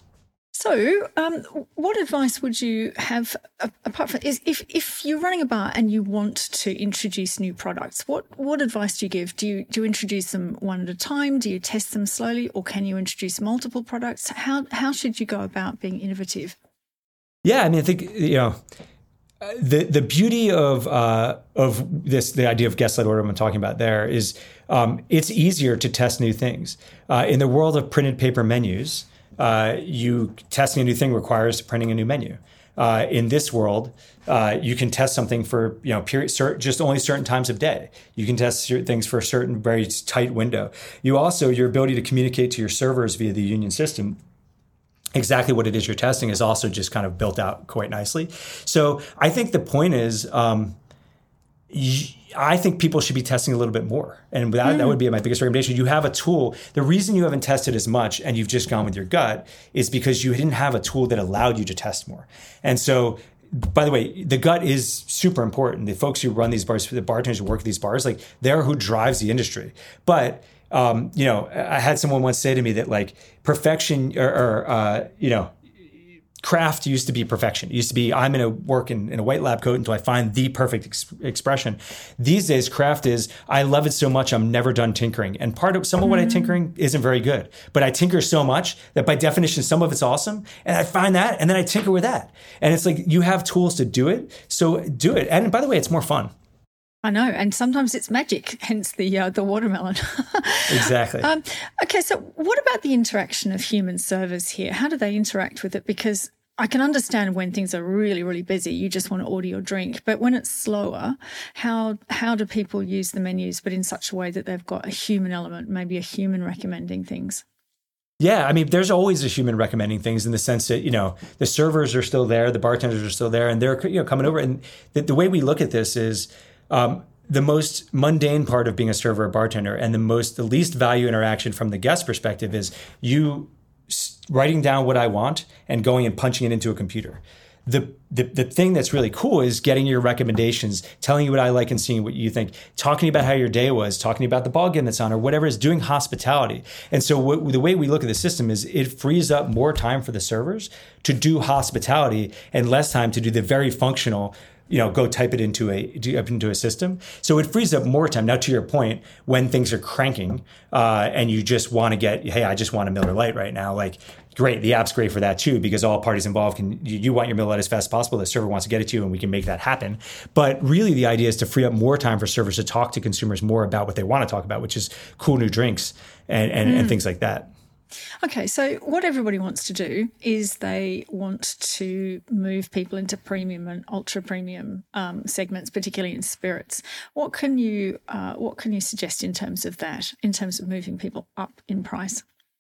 So, um, what advice would you have uh, apart from is if if you're running a bar and you want to introduce new products? What what advice do you give? Do you do you introduce them one at a time? Do you test them slowly, or can you introduce multiple products? How how should you go about being innovative? Yeah, I mean, I think you know. The the beauty of uh, of this the idea of guest led order I'm talking about there is um, it's easier to test new things uh, in the world of printed paper menus. Uh, you testing a new thing requires printing a new menu. Uh, in this world, uh, you can test something for you know period, cert, just only certain times of day. You can test certain things for a certain very tight window. You also your ability to communicate to your servers via the Union system. Exactly what it is you're testing is also just kind of built out quite nicely. So I think the point is, um, I think people should be testing a little bit more. And that, mm. that would be my biggest recommendation. You have a tool. The reason you haven't tested as much and you've just gone with your gut is because you didn't have a tool that allowed you to test more. And so, by the way, the gut is super important. The folks who run these bars, the bartenders who work at these bars, like they're who drives the industry. But Um, you know, I had someone once say to me that like perfection or, or uh, you know, craft used to be perfection. It used to be I'm going to work in, in a white lab coat until I find the perfect ex- expression. These days, craft is I love it so much I'm never done tinkering. And part of some of what I tinkering isn't very good, but I tinker so much that by definition, some of it's awesome. And I find that and then I tinker with that. And it's like you have tools to do it. So do it. And by the way, it's more fun. I know, and sometimes it's magic, hence the uh, the watermelon. Exactly. Um, okay, so what about the interaction of human servers here? How do they interact with it? Because I can understand when things are really, really busy, you just want to order your drink. But when it's slower, how how do people use the menus, but in such a way that they've got a human element, maybe a human recommending things? Yeah, I mean, there's always a human recommending things in the sense that, you know, the servers are still there, the bartenders are still there, and they're, you know, coming over. And the, the way we look at this is um, the most mundane part of being a server or bartender, and the most, the least value interaction from the guest perspective is you writing down what I want and going and punching it into a computer. The, the the thing that's really cool is getting your recommendations, telling you what I like and seeing what you think, talking about how your day was, talking about the ball game that's on or whatever, is doing hospitality. And so what, the way we look at the system is it frees up more time for the servers to do hospitality and less time to do the very functional, you know, go type it into a into a system. So it frees up more time. Now, to your point, when things are cranking uh, and you just want to get, hey, I just want a Miller Lite right now, like, great, the app's great for that too, because all parties involved can, you, you want your Miller Lite as fast as possible, the server wants to get it to you, and we can make that happen. But really the idea is to free up more time for servers to talk to consumers more about what they want to talk about, which is cool new drinks and, and, mm. and things like that. Okay, so what everybody wants to do is they want to move people into premium and ultra premium um, segments, particularly in spirits. What can you uh, what can you suggest in terms of that, in terms of moving people up in price?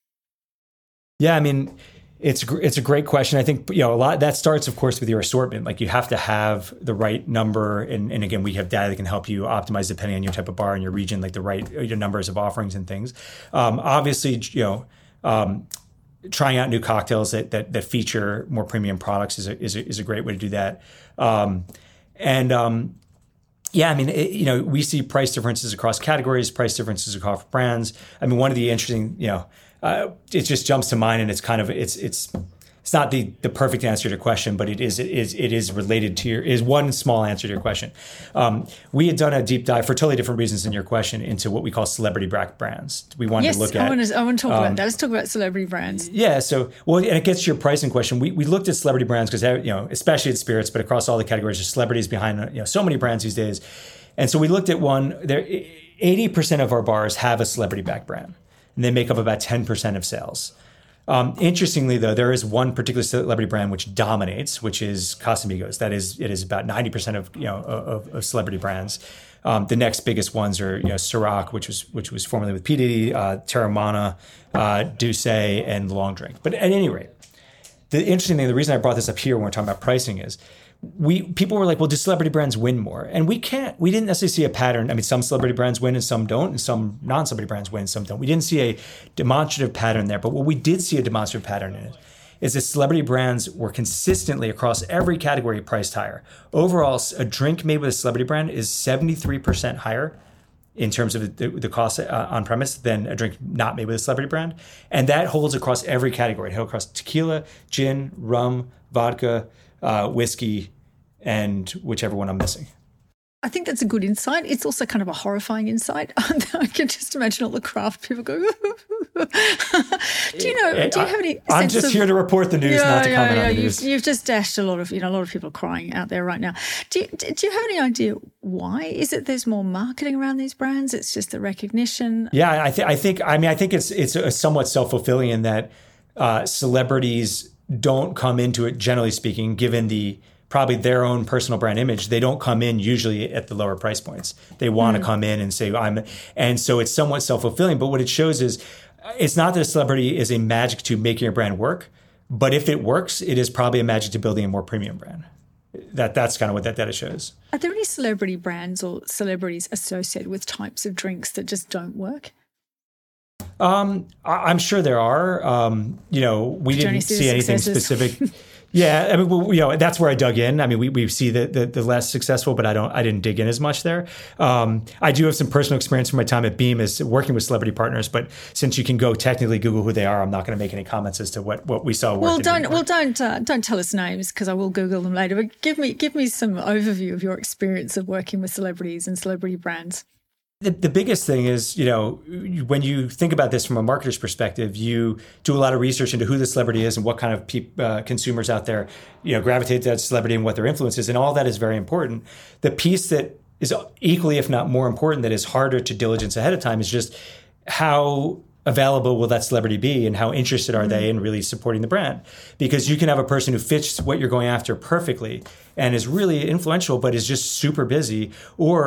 Yeah, I mean, it's it's a great question. I think, you know, a lot that starts, of course, with your assortment. Like, you have to have the right number, and, and again, we have data that can help you optimize depending on your type of bar and your region, like the right your numbers of offerings and things. Um, obviously, you know, um, trying out new cocktails that that, that feature more premium products is a, is a, is a great way to do that. Um, and um, yeah, I mean, it, you know, we see price differences across categories, price differences across brands. I mean, one of the interesting, you know. Uh, it just jumps to mind, and it's kind of it's it's it's not the the perfect answer to your question, but it is it is it is related to your is one small answer to your question. Um, we had done a deep dive for totally different reasons than your question into what we call celebrity brands. We wanted yes, to look I at. Want to, I want to talk um, about that. Let's talk about celebrity brands. Yeah, so well, and it gets to your pricing question. We we looked at celebrity brands because, you know, especially at spirits, but across all the categories, there's celebrities behind, you know, so many brands these days. And so we looked at one. There, eighty percent of our bars have a celebrity backed brand, and they make up about ten percent of sales. Um, interestingly, though, there is one particular celebrity brand which dominates, which is Casamigos. That is, it is about ninety percent of, you know, of, of celebrity brands. Um, the next biggest ones are, you know, Ciroc, which was which was formerly with P. Diddy, uh, Teremana, uh, D'ussé, and Long Drink. But at any rate, the interesting thing, the reason I brought this up here when we're talking about pricing is, we people were like, well, do celebrity brands win more? And we can't, we didn't necessarily see a pattern. I mean, some celebrity brands win and some don't, and some non-celebrity brands win and some don't. We didn't see a demonstrative pattern there. But what we did see a demonstrative pattern in it is that celebrity brands were consistently across every category priced higher. Overall, a drink made with a celebrity brand is seventy-three percent higher in terms of the, the cost uh, on premise than a drink not made with a celebrity brand. And that holds across every category. It holds across tequila, gin, rum, vodka, uh, whiskey, and whichever one I'm missing. I think that's a good insight. It's also kind of a horrifying insight. I can just imagine all the craft people go. do you know? Do you have any? I'm just of, here to report the news, yeah, not to yeah, comment yeah, on the you've, news. You've just dashed a lot of, you know, a lot of people crying out there right now. Do you, do you have any idea why? Is it there's more marketing around these brands? It's just the recognition. Yeah, I think. I think. I mean, I think it's it's a somewhat self-fulfilling in that uh, celebrities don't come into it, generally speaking, given the probably their own personal brand image. They don't come in usually at the lower price points. They want mm. to come in and say, I'm, and so it's somewhat self-fulfilling. But what it shows is it's not that a celebrity is a magic to making a brand work, but if it works, it is probably a magic to building a more premium brand. That That's kind of what that data shows. Are there any celebrity brands or celebrities associated with types of drinks that just don't work? Um, I, I'm sure there are. Um, you know, we didn't see anything specific. Yeah, I mean, well, you know, that's where I dug in. I mean, we, we see the, the the less successful, but I don't, I didn't dig in as much there. Um, I do have some personal experience from my time at Beam as working with celebrity partners, but since you can go technically Google who they are, I'm not going to make any comments as to what, what we saw. Well, don't well don't uh, don't tell us names because I will Google them later. But give me give me some overview of your experience of working with celebrities and celebrity brands. The, the biggest thing is, you know, when you think about this from a marketer's perspective, you do a lot of research into who the celebrity is and what kind of pe- uh, consumers out there, you know, gravitate to that celebrity and what their influence is. And all that is very important. The piece that is equally, if not more important, that is harder to diligence ahead of time is just how available will that celebrity be and how interested are they in really supporting the brand? Because you can have a person who fits what you're going after perfectly and is really influential, but is just super busy, or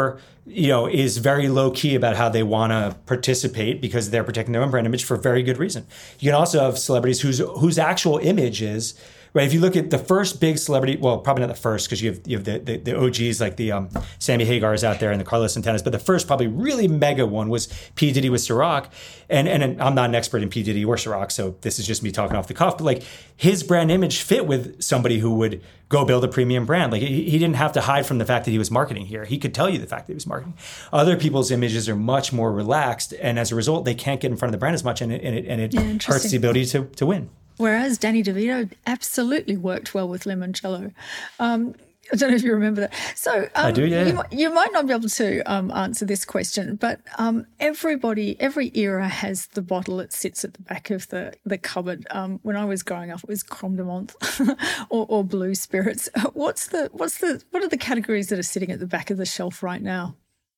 you know, is very low key about how they want to participate because they're protecting their own brand image for very good reason. You can also have celebrities whose whose actual image is, right. If you look at the first big celebrity, well, probably not the first because you have you have the, the, the O Gs like the um, Sammy Hagar's out there and the Carlos Santanas, but the first probably really mega one was P. Diddy with Ciroc. And, and I'm not an expert in P. Diddy or Ciroc, so this is just me talking off the cuff, but like his brand image fit with somebody who would go build a premium brand. Like he, he didn't have to hide from the fact that he was marketing here. He could tell you the fact that he was marketing. Other people's images are much more relaxed, and as a result, they can't get in front of the brand as much, and it, and it, and it yeah, hurts the ability to, to win. Whereas Danny DeVito absolutely worked well with limoncello. Um, I don't know if you remember that. So um, I do, yeah. You, you might not be able to um, answer this question, but um, everybody, every era has the bottle that sits at the back of the, the cupboard. Um, when I was growing up, it was Crème de Menthe or, or Blue Spirits. What's the what's the what are the categories that are sitting at the back of the shelf right now?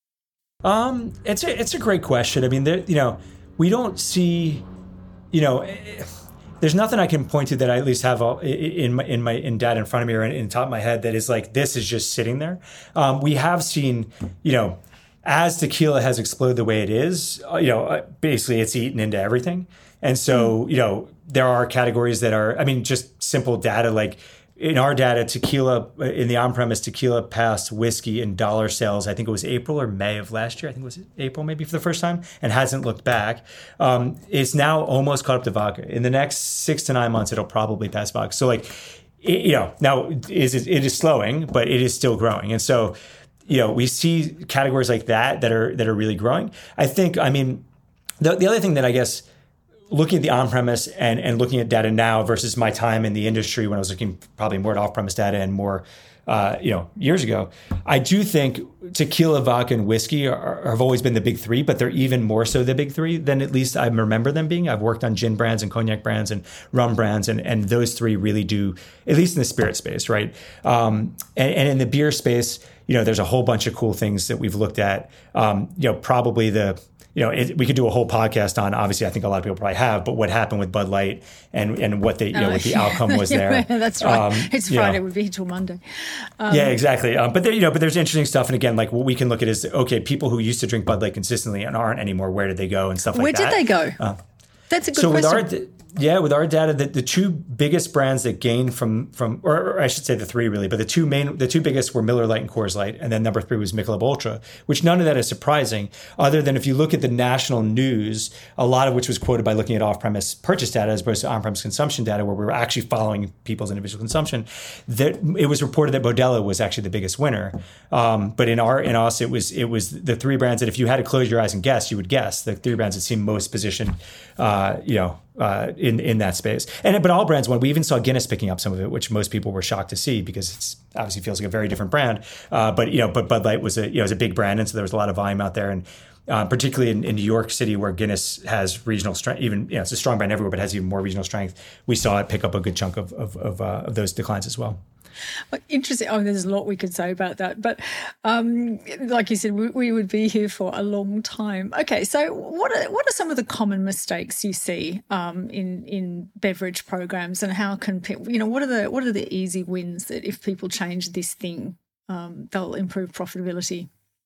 Um, it's a it's a great question. I mean, there, you know, we don't see, you know. It, There's nothing I can point to that I at least have in my in my in data in front of me or in, in the top of my head that is like this is just sitting there. Um, we have seen, you know, as tequila has exploded the way it is, you know, basically it's eaten into everything, and so you know there are categories that are. I mean, just simple data like. In our data, tequila, in the on-premise, tequila passed whiskey in dollar sales. I think it was April or May of last year. I think it was April maybe for the first time and hasn't looked back. Um, it's now almost caught up to vodka. In the next six to nine months, it'll probably pass vodka. So like, it, you know, now is it, it is slowing, but it is still growing. And so, you know, we see categories like that that are that are really growing. I think, I mean, the, the other thing that I guess, looking at the on-premise and, and looking at data now versus my time in the industry when I was looking probably more at off-premise data and more, uh, you know, years ago, I do think tequila, vodka, and whiskey are, have always been the big three, but they're even more so the big three than at least I remember them being. I've worked on gin brands and cognac brands and rum brands, and, and those three really do, at least in the spirit space, right? Um, and, and in the beer space, you know, there's a whole bunch of cool things that we've looked at. Um, you know, probably the You know, it, we could do a whole podcast on, obviously, I think a lot of people probably have, but what happened with Bud Light and, and what they, you know, what the outcome was there. That's right. Um, it's Friday, you know. It would be till Monday. Um, yeah, exactly. Um, but there, you know, but there's interesting stuff. And again, like what we can look at is, okay, people who used to drink Bud Light consistently and aren't anymore, where did they go and stuff like where that. Where did they go? Uh, That's a good so question. With our, yeah, with our data, the, the two biggest brands that gained from, from or, or I should say the three really, but the two main, the two biggest were Miller Lite and Coors Light. And then number three was Michelob Ultra, which none of that is surprising other than if you look at the national news, a lot of which was quoted by looking at off-premise purchase data as opposed to on-premise consumption data where we were actually following people's individual consumption, that it was reported that Modelo was actually the biggest winner. Um, but in our, in us, it was, it was the three brands that if you had to close your eyes and guess, you would guess the three brands that seemed most positioned, uh, you know, Uh, in in that space, and but all brands won. We even saw Guinness picking up some of it, which most people were shocked to see because it's obviously feels like a very different brand. Uh, but you know, but Bud Light was a you know was a big brand, and so there was a lot of volume out there, and uh, particularly in, in New York City where Guinness has regional strength. Even you know it's a strong brand everywhere, but has even more regional strength. We saw it pick up a good chunk of of of, uh, of those declines as well. Well, interesting. Oh, there's a lot we could say about that. But um, like you said, we, we would be here for a long time. Okay, so what are what are some of the common mistakes you see um, in in beverage programs, and how can people, you know, what are the what are the easy wins that if people change this thing, um, they'll improve profitability?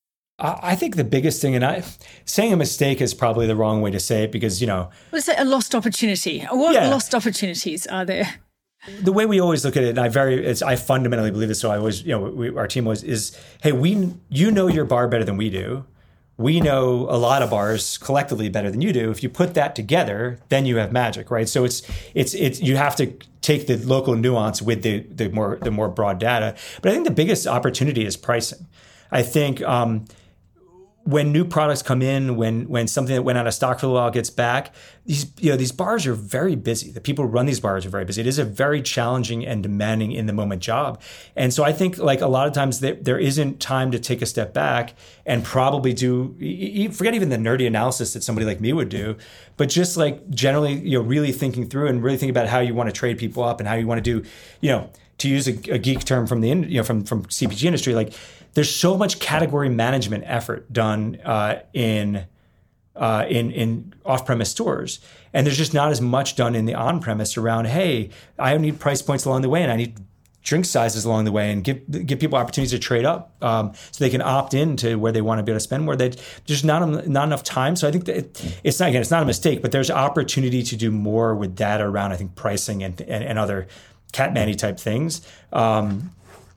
I think the biggest thing, and I saying a mistake is probably the wrong way to say it because you know, let's say a lost opportunity. What yeah. lost opportunities are there? The way we always look at it, and I very, it's, I fundamentally believe this. So I always, you know, we, our team was is, hey, we, you know your bar better than we do. We know a lot of bars collectively better than you do. If you put that together, then you have magic, right? So it's, it's, it's, you have to take the local nuance with the the more the more broad data. But I think the biggest opportunity is pricing. I think. Um, When new products come in, when when something that went out of stock for a while gets back, these you know these bars are very busy. The people who run these bars are very busy. It is a very challenging and demanding in the moment job, and so I think like a lot of times there, there isn't time to take a step back and probably do forget even the nerdy analysis that somebody like me would do, but just like generally you know really thinking through and really think about how you want to trade people up and how you want to do you know to use a, a geek term from the you know from from C P G industry like. There's so much category management effort done uh, in uh, in in off-premise stores, and there's just not as much done in the on-premise around. Hey, I need price points along the way, and I need drink sizes along the way and give give people opportunities to trade up, um, so they can opt in to where they want to be able to spend more. They there's not not enough time, so I think that it, it's not again it's not a mistake, but there's opportunity to do more with data around I think pricing and and, and other Catman-y type things, um,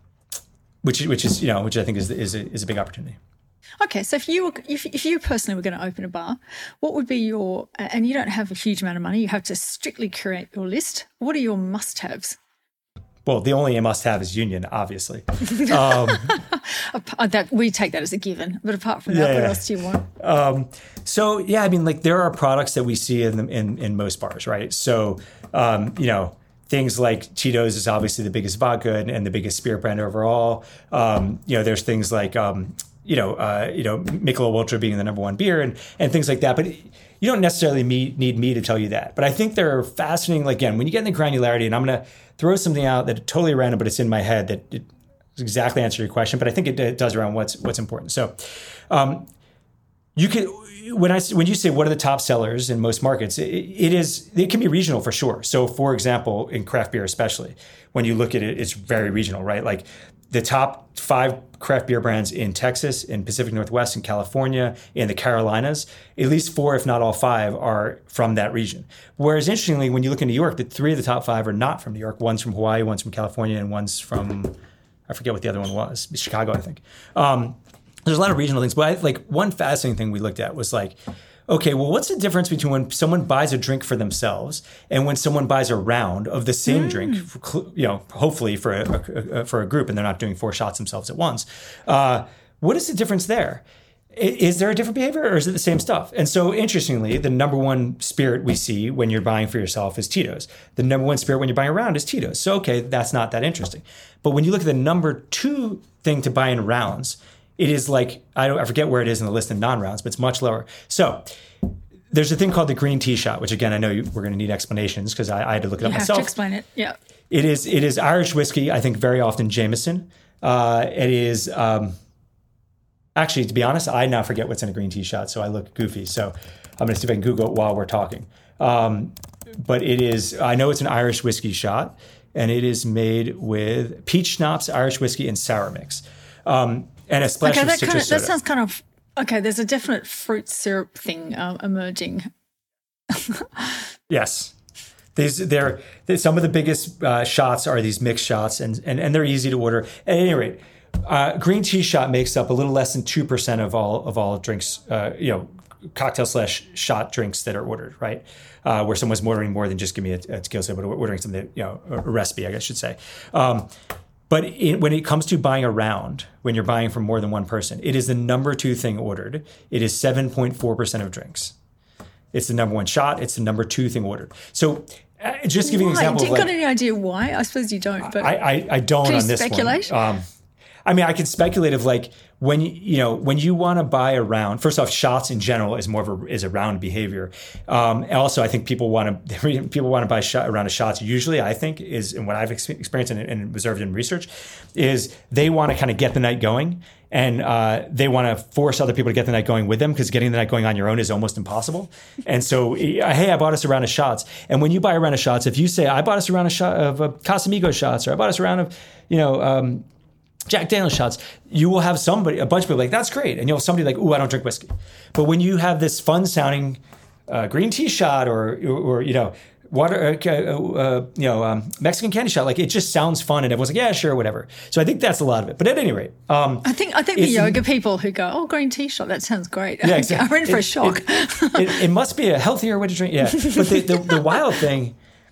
which which is you know which I think is is a, is a big opportunity. Okay, so if you were, if if you personally were going to open a bar, what would be your and you don't have a huge amount of money, you have to strictly curate your list. What are your must-haves? Well, the only must-have is Union, obviously. Um, that we take that as a given. But apart from that, yeah, what yeah. else do you want? Um, so yeah, I mean, like there are products that we see in the, in in most bars, right? So um, you know, things like Tito's is obviously the biggest vodka and, and the biggest spirit brand overall. Um, you know, there's things like um, you know, uh, you know, Michelob Ultra being the number one beer and and things like that, but. It, You don't necessarily me, need me to tell you that. But I think they're fascinating. Like, again, when you get in the granularity, and I'm going to throw something out that totally random, but it's in my head that it exactly answer your question. But I think it, it does around what's what's important. So um, you can when I when you say what are the top sellers in most markets, it, it is it can be regional for sure. So for example, in craft beer especially, when you look at it, it's very regional, right? Like the top five craft beer brands in Texas, in Pacific Northwest, in California, in the Carolinas, at least four, if not all five, are from that region. Whereas interestingly, when you look in New York, the three of the top five are not from New York. One's from Hawaii, one's from California, and one's from, I forget what the other one was, Chicago, I think. Um, there's a lot of regional things, but I, like one fascinating thing we looked at was like, okay, well, what's the difference between when someone buys a drink for themselves and when someone buys a round of the same mm. drink, for, you know, hopefully for a, a, a, for a group, and they're not doing four shots themselves at once? Uh, what is the difference there? Is there a different behavior or is it the same stuff? And so interestingly, the number one spirit we see when you're buying for yourself is Tito's. The number one spirit when you're buying a round is Tito's. So, okay, that's not that interesting. But when you look at the number two thing to buy in rounds, it is like, I don't I forget where it is in the list of non-rounds, but it's much lower. So there's a thing called the green tea shot, which again, I know you, we're going to need explanations because I, I had to look it you up have myself. To explain it, yeah. It is it is Irish whiskey, I think very often Jameson. Uh, it is, um, actually, to be honest, I now forget what's in a green tea shot, so I look goofy. So I'm going to see if I can Google it while we're talking. Um, but it is, I know it's an Irish whiskey shot, and it is made with peach schnapps, Irish whiskey, and sour mix. Um, and a splash okay, of that citrus kind of, soda. That sounds kind of, okay, there's a definite fruit syrup thing um, emerging. Yes. These, they're, they're, some of the biggest uh, shots are these mixed shots, and, and, and they're easy to order. At any rate, uh, green tea shot makes up a little less than two percent of all of all drinks, uh, you know, cocktail slash shot drinks that are ordered, right? Uh, where someone's ordering more than just give me a, a tequila, but ordering something, you know, a recipe, I guess I should say. Um, But it, when it comes to buying a round, when you're buying from more than one person, it is the number two thing ordered. It is seven point four percent of drinks. It's the number one shot. It's the number two thing ordered. So uh, just giving why? an example. Do you of like, got any idea why? I suppose you don't. But I, I, I don't can you on this speculate? one. Um, I mean, I can speculate of like when you, you know when you want to buy a round. First off, shots in general is more of a is a round behavior. Um, and also, I think people want to people want to buy shot, a round of shots. Usually, I think is and what I've experienced and, and observed in research is they want to kind of get the night going, and uh, they want to force other people to get the night going with them because getting the night going on your own is almost impossible. And so, hey, I bought us a round of shots. And when you buy a round of shots, if you say I bought us a round of shot of uh, Casamigos shots, or I bought us a round of you know. Um, Jack Daniel's shots, you will have somebody, a bunch of people like, that's great. And you'll have somebody like, ooh, I don't drink whiskey. But when you have this fun sounding uh, green tea shot or, or, or you know, water, uh, uh, you know, um, Mexican candy shot, like it just sounds fun. And everyone's like, yeah, sure, whatever. So I think that's a lot of it. But at any rate. Um, I think I think the yoga people who go, oh, green tea shot, that sounds great. Yeah, exactly. I'm in for it, a shock. It, it, it must be a healthier way to drink. Yeah. But the, the, the wild thing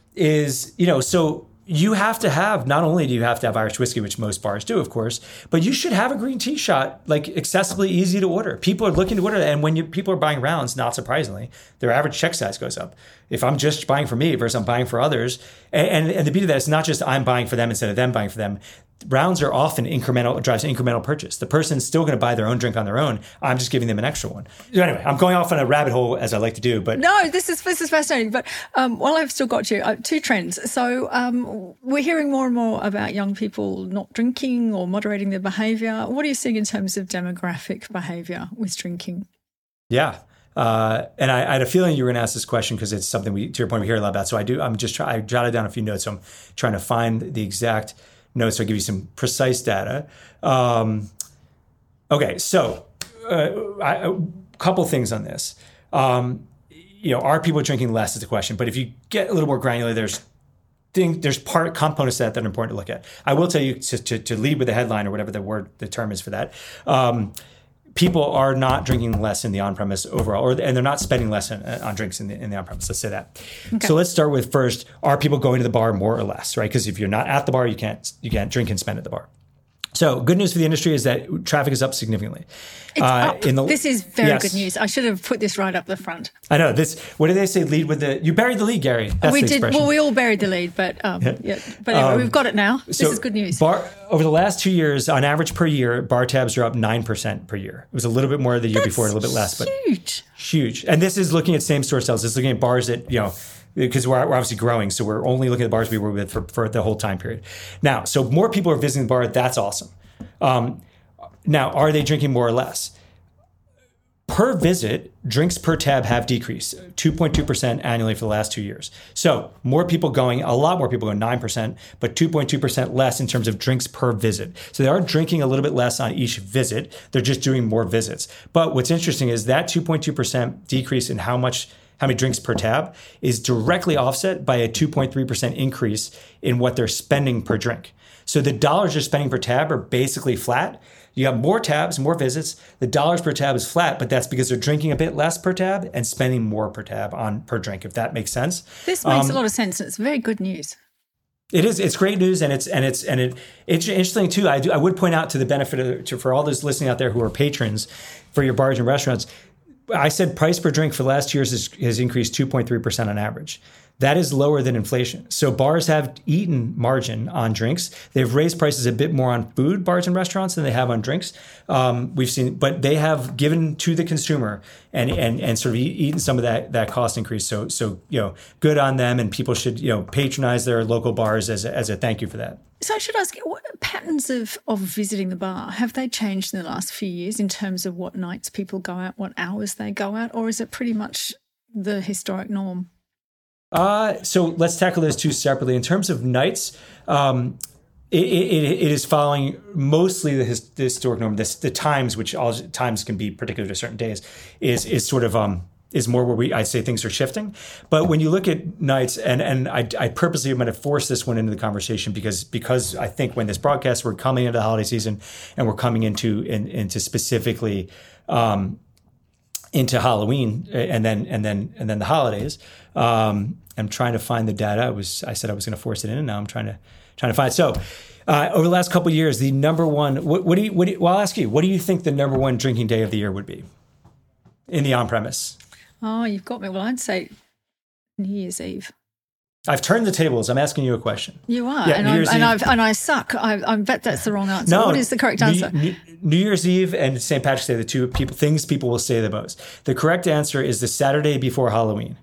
is, you know, so you have to have, not only do you have to have Irish whiskey, which most bars do, of course, but you should have a green tea shot, like accessibly easy to order. People are looking to order that. And when you, people are buying rounds, not surprisingly, their average check size goes up. If I'm just buying for me versus I'm buying for others, and, and, and the beauty of that is not just I'm buying for them instead of them buying for them. Rounds are often incremental, drives incremental purchase. The person's still going to buy their own drink on their own. I'm just giving them an extra one. Anyway, I'm going off on a rabbit hole as I like to do, but no, this is this is fascinating. But um, while I've still got you, uh, two trends. So um, we're hearing more and more about young people not drinking or moderating their behaviour. What are you seeing in terms of demographic behaviour with drinking? Yeah. Uh, and I, I had a feeling you were going to ask this question because it's something we, to your point, we hear a lot about. So I do, I'm just trying, I jotted down a few notes. So I'm trying to find the exact notes. So I'll give you some precise data. Um, okay, so uh, I, a couple things on this. Um, you know, are people drinking less is the question. But if you get a little more granular, there's thing, there's part components that, that are important to look at. I will tell you to, to, to lead with the headline or whatever the word, the term is for that. Um, people are not drinking less in the on-premise overall, or and they're not spending less on, on drinks in the, in the on-premise. Let's say that. Okay. So let's start with first: are people going to the bar more or less? Right? Because if you're not at the bar, you can't you can't drink and spend at the bar. So good news for the industry is that traffic is up significantly. It's uh, up. In the, this is very yes. good news. I should have put this right up the front. I know this. What do they say? Lead with the. You buried the lead, Gary. That's we the did. expression. Well, we all buried the lead, but um, yeah. yeah. But anyway, um, we've got it now. This so is good news. Bar, over the last two years, on average per year, bar tabs are up nine percent per year. It was a little bit more the year That's before, and a little bit less, but huge. Huge. And this is looking at same store sales. This is looking at bars that you know. Because we're, we're obviously growing, so we're only looking at the bars we were with for, for the whole time period. Now, so more people are visiting the bar. That's awesome. Um, now, are they drinking more or less? Per visit, drinks per tab have decreased two point two percent annually for the last two years. So more people going, a lot more people going, nine percent, but two point two percent less in terms of drinks per visit. So they are drinking a little bit less on each visit. They're just doing more visits. But what's interesting is that two point two percent decrease in how much how many drinks per tab is directly offset by a two point three percent increase in what they're spending per drink. So the dollars they're spending per tab are basically flat. You have more tabs, more visits. The dollars per tab is flat, but that's because they're drinking a bit less per tab and spending more per tab on per drink, if that makes sense. This makes um, a lot of sense. It's very good news. It is. It's great news, and it's and it's and it. It's interesting too. I do. I would point out to the benefit of to, for all those listening out there who are patrons for your bars and restaurants. I said price per drink for the last two years has, has increased two point three percent on average. That is lower than inflation. So bars have eaten margin on drinks. They've raised prices a bit more on food, bars and restaurants than they have on drinks. Um, we've seen, but they have given to the consumer and and and sort of eaten some of that that cost increase. So so you know, good on them, and people should you know patronize their local bars as a, as a thank you for that. So I should ask, what patterns of, of visiting the bar, have they changed in the last few years in terms of what nights people go out, what hours they go out, or is it pretty much the historic norm? Uh, so let's tackle those two separately. In terms of nights, um, it, it, it is following mostly the, his, the historic norm. This, the times, which all times can be particular to certain days, is is sort of um, is more where we I say things are shifting. But when you look at nights, and and I, I purposely am going to force this one into the conversation because because I think when this broadcast, we're coming into the holiday season, and we're coming into in, into specifically. Um, into Halloween and then and then and then the holidays. Um, I'm trying to find the data. I was I said I was going to force it in, and now I'm trying to trying to find it. So uh, over the last couple of years, the number one. What, what do you? What do you, well, I'll ask you. What do you think the number one drinking day of the year would be in the on-premise? Oh, you've got me. Well, I'd say New Year's Eve. I've turned the tables. I'm asking you a question. You are, yeah, and, I'm, and, I've, and I suck. I, I bet that's the wrong answer. No, what is the correct answer? New, New, New Year's Eve and Saint Patrick's Day, the two people things people will say the most. The correct answer is the Saturday before Halloween.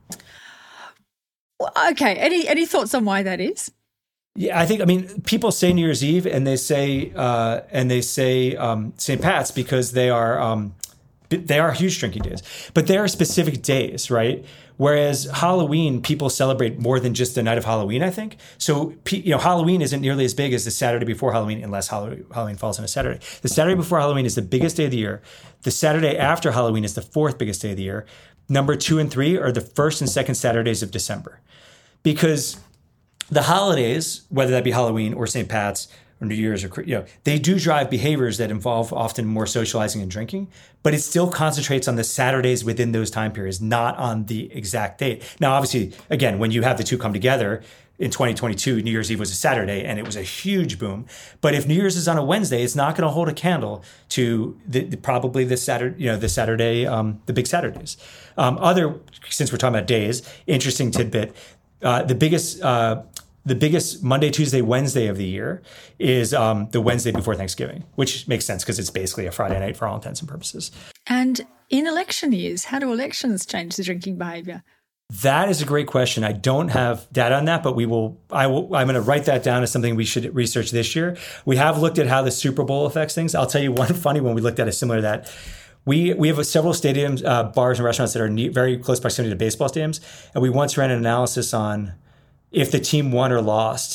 Well, okay. Any any thoughts on why that is? Yeah, I think. I mean, people say New Year's Eve and they say uh, and they say um, Saint Pat's because they are um, they are huge drinking days, but they are specific days, right? Whereas Halloween, people celebrate more than just the night of Halloween, I think. So, you know, Halloween isn't nearly as big as the Saturday before Halloween, unless Halloween falls on a Saturday. The Saturday before Halloween is the biggest day of the year. The Saturday after Halloween is the fourth biggest day of the year. Number two and three are the first and second Saturdays of December. Because the holidays, whether that be Halloween or Saint Pat's, or New Year's, or you know, they do drive behaviors that involve often more socializing and drinking, but it still concentrates on the Saturdays within those time periods, not on the exact date. Now, obviously, again, when you have the two come together, in twenty twenty-two, New Year's Eve was a Saturday, and it was a huge boom. But if New Year's is on a Wednesday, it's not going to hold a candle to the, the, probably the Saturday, you know, the Saturday, um, the big Saturdays. Um, other, since we're talking about days, interesting tidbit: uh, the biggest. Uh, The biggest Monday, Tuesday, Wednesday of the year is um, the Wednesday before Thanksgiving, which makes sense because it's basically a Friday night for all intents and purposes. And in election years, how do elections change the drinking behavior? That is a great question. I don't have data on that, but we will. I will. I'm going to write that down as something we should research this year. We have looked at how the Super Bowl affects things. I'll tell you one funny one we looked at is similar to that. We we have several stadiums, uh, bars, and restaurants that are near, very close proximity to baseball stadiums, and we once ran an analysis on if the team won or lost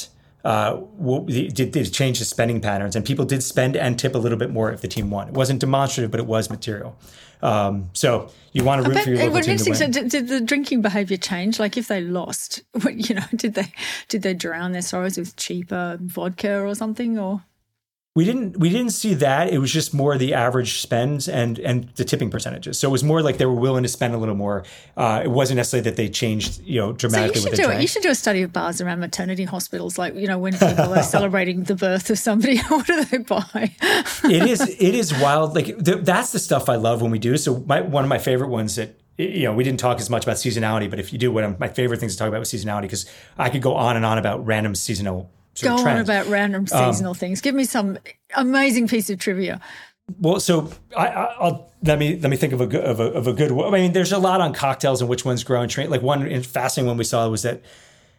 uh, did, did change the spending patterns, and people did spend and tip a little bit more if the team won. It wasn't demonstrative, but it was material. Um, so you want to root for your local team to win. Did, did the drinking behaviour change? Like if they lost, you know, did they did they drown their sorrows with cheaper vodka or something? Or we didn't we didn't see that. It was just more the average spends and and the tipping percentages. So it was more like they were willing to spend a little more. Uh, it wasn't necessarily that they changed, you know, dramatically. So you should what do they drank. it. You should do a study of bars around maternity hospitals, like, you know, when people are celebrating the birth of somebody. What do they buy? it is it is wild. Like th- that's the stuff I love when we do. So my, one of my favorite ones that, you know, we didn't talk as much about seasonality, but if you do, one of my favorite things to talk about was seasonality, because I could go on and on about random seasonal sort Go of trends. on about random seasonal um, things. Give me some amazing piece of trivia. Well, so I, I'll let me let me think of a good of a, of a good one. I mean, there's a lot on cocktails and which ones grow and train. Like one fascinating one we saw was that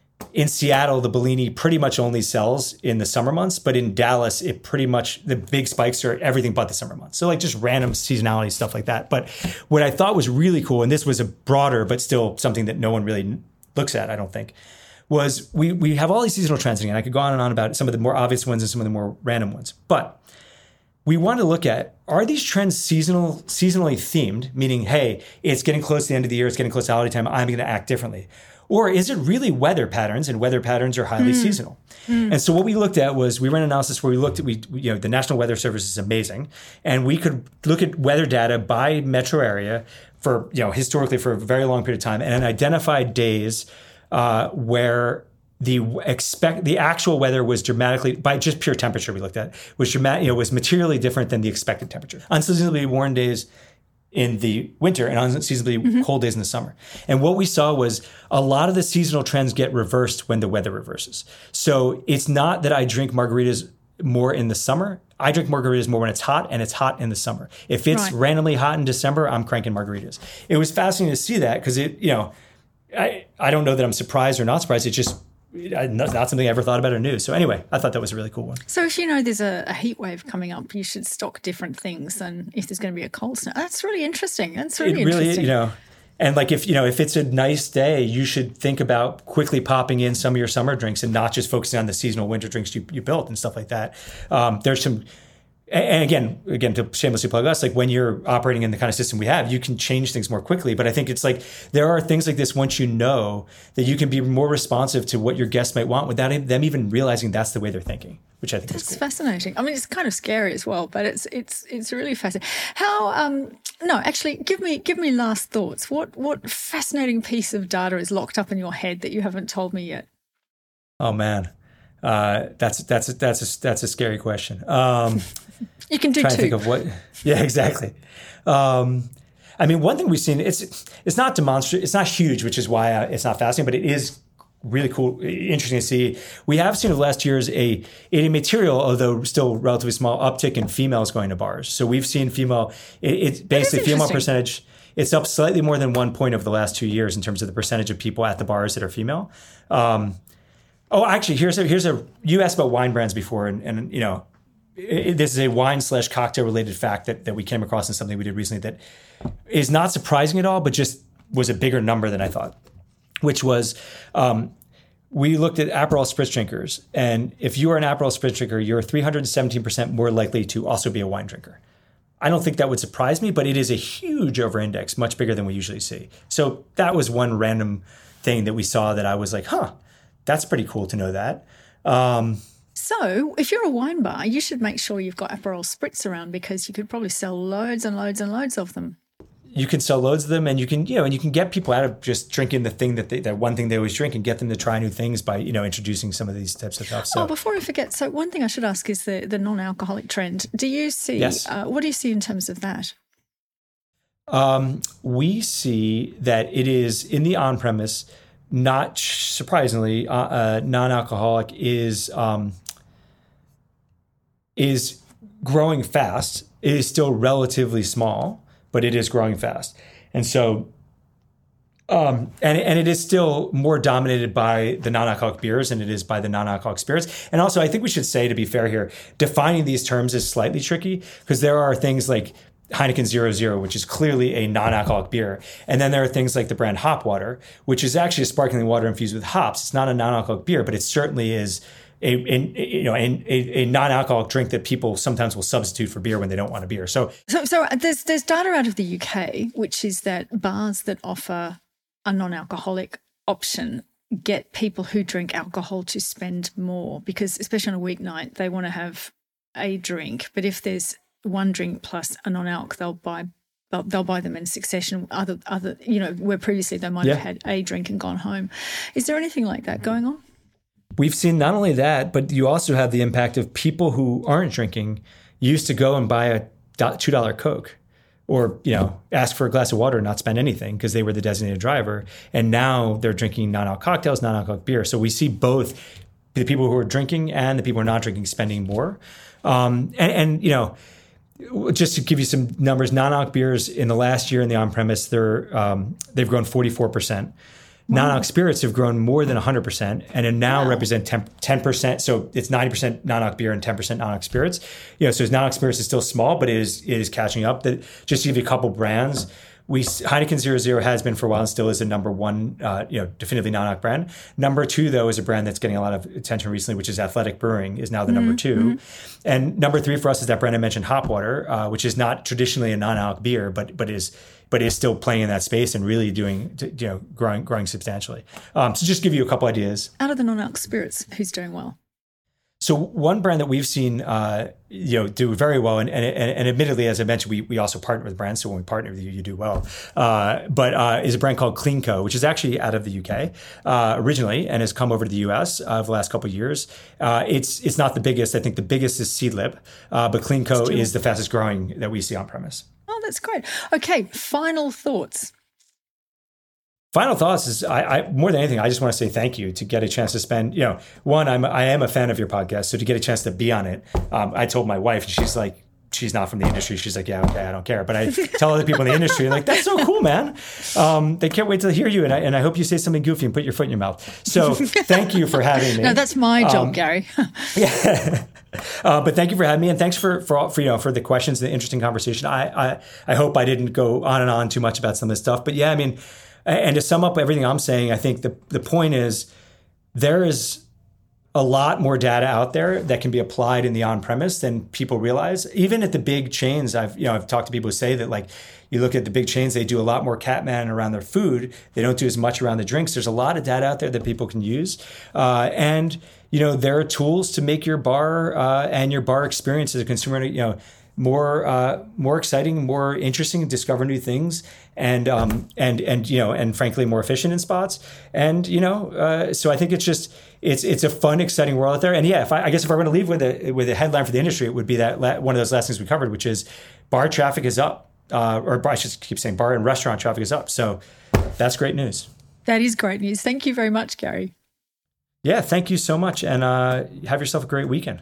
in Seattle, the Bellini pretty much only sells in the summer months, but in Dallas, it pretty much, the big spikes are everything but the summer months. So like just random seasonality, stuff like that. But what I thought was really cool, and this was a broader, but still something that no one really looks at, I don't think, was we we have all these seasonal trends, and I could go on and on about some of the more obvious ones and some of the more random ones. But we want to look at, are these trends seasonal, seasonally themed, meaning, hey, it's getting close to the end of the year, it's getting close to holiday time, I'm going to act differently. Or is it really weather patterns, and weather patterns are highly mm. seasonal? Mm. And so what we looked at was, we ran an analysis where we looked at, we you know, the National Weather Service is amazing, and we could look at weather data by metro area for, you know, historically for a very long period of time, and identified days uh, where the expect the actual weather was dramatically, by just pure temperature we looked at, was dramatic, you know, was materially different than the expected temperature. Unseasonably warm days in the winter and unseasonably mm-hmm. cold days in the summer. And what we saw was a lot of the seasonal trends get reversed when the weather reverses. So it's not that I drink margaritas more in the summer. I drink margaritas more when it's hot, and it's hot in the summer. If it's right. randomly hot in December, I'm cranking margaritas. It was fascinating to see that, because it, you know, I, I don't know that I'm surprised or not surprised. It's just not something I ever thought about or knew. So anyway, I thought that was a really cool one. So if you know there's a, a heat wave coming up, you should stock different things than if there's going to be a cold snap. That's really interesting. That's really, it really interesting. You know, and like if, you know, if it's a nice day, you should think about quickly popping in some of your summer drinks and not just focusing on the seasonal winter drinks you, you built and stuff like that. Um, there's some, and again, again, to shamelessly plug us, like when you're operating in the kind of system we have, you can change things more quickly. But I think it's like, there are things like this, once you know, that you can be more responsive to what your guests might want without them even realizing that's the way they're thinking, which I think that's is cool. Fascinating. I mean, it's kind of scary as well, but it's it's it's really fascinating. How um no, actually, give me give me last thoughts. What what fascinating piece of data is locked up in your head that you haven't told me yet? Oh man, uh, that's that's that's a, that's a scary question. Um, You can do trying two. to think of what. Yeah, exactly. Um, I mean, one thing we've seen, it's it's not demonstrative, it's not huge, which is why I, it's not fascinating, but it is really cool, interesting to see. We have seen over the last years a, a material, although still relatively small, uptick in females going to bars. So we've seen female, it, it's basically female percentage. It's up slightly more than one point over the last two years in terms of the percentage of people at the bars that are female. Um, oh, actually, here's a, here's a, you asked about wine brands before, and, and you know, It, this is a wine slash cocktail related fact that, that we came across in something we did recently that is not surprising at all, but just was a bigger number than I thought, which was um, we looked at Aperol spritz drinkers. And if you are an Aperol spritz drinker, you're three hundred seventeen percent more likely to also be a wine drinker. I don't think that would surprise me, but it is a huge over-index, much bigger than we usually see. So that was one random thing that we saw that I was like, huh, that's pretty cool to know that. Um, So if you're a wine bar, you should make sure you've got Aperol Spritz around, because you could probably sell loads and loads and loads of them. You can sell loads of them, and you can, you know, and you can get people out of just drinking the thing that they, that one thing they always drink, and get them to try new things by, you know, introducing some of these types of stuff. So, oh, before I forget, so one thing I should ask is the, the non-alcoholic trend. Do you see, yes. uh, what do you see in terms of that? Um, we see that it is in the on-premise, not surprisingly, uh, uh, non-alcoholic is, um, is growing fast. It is still relatively small, but it is growing fast. And so, um, and, and it is still more dominated by the non-alcoholic beers than it is by the non-alcoholic spirits. And also, I think we should say, to be fair here, defining these terms is slightly tricky, because there are things like Heineken Zero Zero, which is clearly a non-alcoholic beer. And then there are things like the brand Hop Water, which is actually a sparkling water infused with hops. It's not a non-alcoholic beer, but it certainly is a, a you know a, a non-alcoholic drink that people sometimes will substitute for beer when they don't want a beer. So, so, so there's there's data out of the U K, which is that bars that offer a non-alcoholic option get people who drink alcohol to spend more, because especially on a weeknight they want to have a drink, but if there's one drink plus a non-alc, they'll buy they'll, they'll buy them in succession. Other other you know where previously they might yeah. have had a drink and gone home. Is there anything like that going on? We've seen not only that, but you also have the impact of people who aren't drinking used to go and buy a two dollar Coke, or, you know, ask for a glass of water and not spend anything because they were the designated driver. And now they're drinking non-alcoholic cocktails, non-alcoholic beer. So we see both the people who are drinking and the people who are not drinking spending more. Um, and, and, you know, just to give you some numbers, non-alcoholic beers in the last year in the on-premise, they're um, they've grown forty-four percent. Wow. Non-alcoholic spirits have grown more than one hundred percent and it now wow. represent ten percent. So it's ninety percent non-alcoholic beer and ten percent non-alcoholic spirits. You know, so non-alcoholic spirits is still small, but it is it is catching up. That just to give you a couple brands, we Heineken zero zero has been for a while and still is the number one, uh, you know, definitively non-alcoholic brand. Number two, though, is a brand that's getting a lot of attention recently, which is Athletic Brewing, is now the mm-hmm. number two. Mm-hmm. And number three for us is that brand I mentioned, Hopwater, uh, which is not traditionally a non-alcoholic beer, but but is but is still playing in that space and really doing, you know, growing growing substantially. Um, so just give you a couple ideas. Out of the non-alcoholic spirits, who's doing well? So one brand that we've seen, uh, you know, do very well, and, and and admittedly, as I mentioned, we we also partner with brands. So when we partner with you, you do well. Uh, but uh, is a brand called CleanCo, which is actually out of the U K uh, originally, and has come over to the U S uh, over the last couple of years. Uh, it's it's not the biggest. I think the biggest is Seedlip, uh, but CleanCo is the fastest growing that we see on premise. Oh, that's great. Okay, final thoughts. Final thoughts is I, I more than anything, I just want to say thank you to get a chance to spend, you know, one, I'm, I am a fan of your podcast. So to get a chance to be on it, um, I told my wife, and she's like, she's not from the industry. She's like, yeah, okay, I don't care. But I tell other people in the industry, like, that's so cool, man. Um, they can't wait to hear you. And I, and I hope you say something goofy and put your foot in your mouth. So thank you for having me. No, that's my job, um, Gary. yeah. Uh, but thank you for having me, and thanks for for, for you know for the questions, the interesting conversation. I, I I hope I didn't go on and on too much about some of this stuff, but yeah, I mean, and to sum up everything I'm saying, I think the the point is there is a lot more data out there that can be applied in the on-premise than people realize. Even at the big chains, I've you know I've talked to people who say that, like, you look at the big chains, they do a lot more Catman around their food. They don't do as much around the drinks. There's a lot of data out there that people can use, uh, and you know there are tools to make your bar uh, and your bar experience as a consumer, you know, more uh, more exciting, more interesting, discover new things, and um, and and you know, and frankly, more efficient in spots. And you know, uh, so I think it's just it's it's a fun, exciting world out there. And yeah, if I, I guess if I were to leave with a with a headline for the industry, it would be that la- one of those last things we covered, which is bar traffic is up, uh, or I should keep saying bar and restaurant traffic is up. So that's great news. That is great news. Thank you very much, Gary. Yeah, thank you so much, and uh, have yourself a great weekend.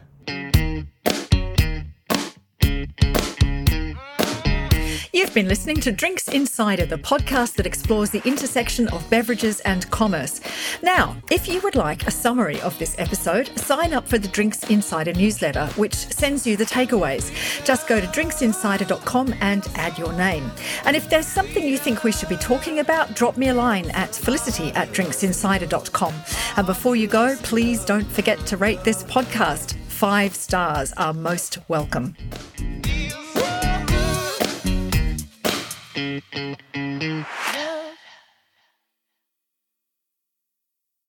You've been listening to Drinks Insider, the podcast that explores the intersection of beverages and commerce. Now, if you would like a summary of this episode, sign up for the Drinks Insider newsletter, which sends you the takeaways. Just go to drinks insider dot com and add your name. And if there's something you think we should be talking about, drop me a line at felicity at drinks insider dot com. And before you go, please don't forget to rate this podcast. Five stars are most welcome.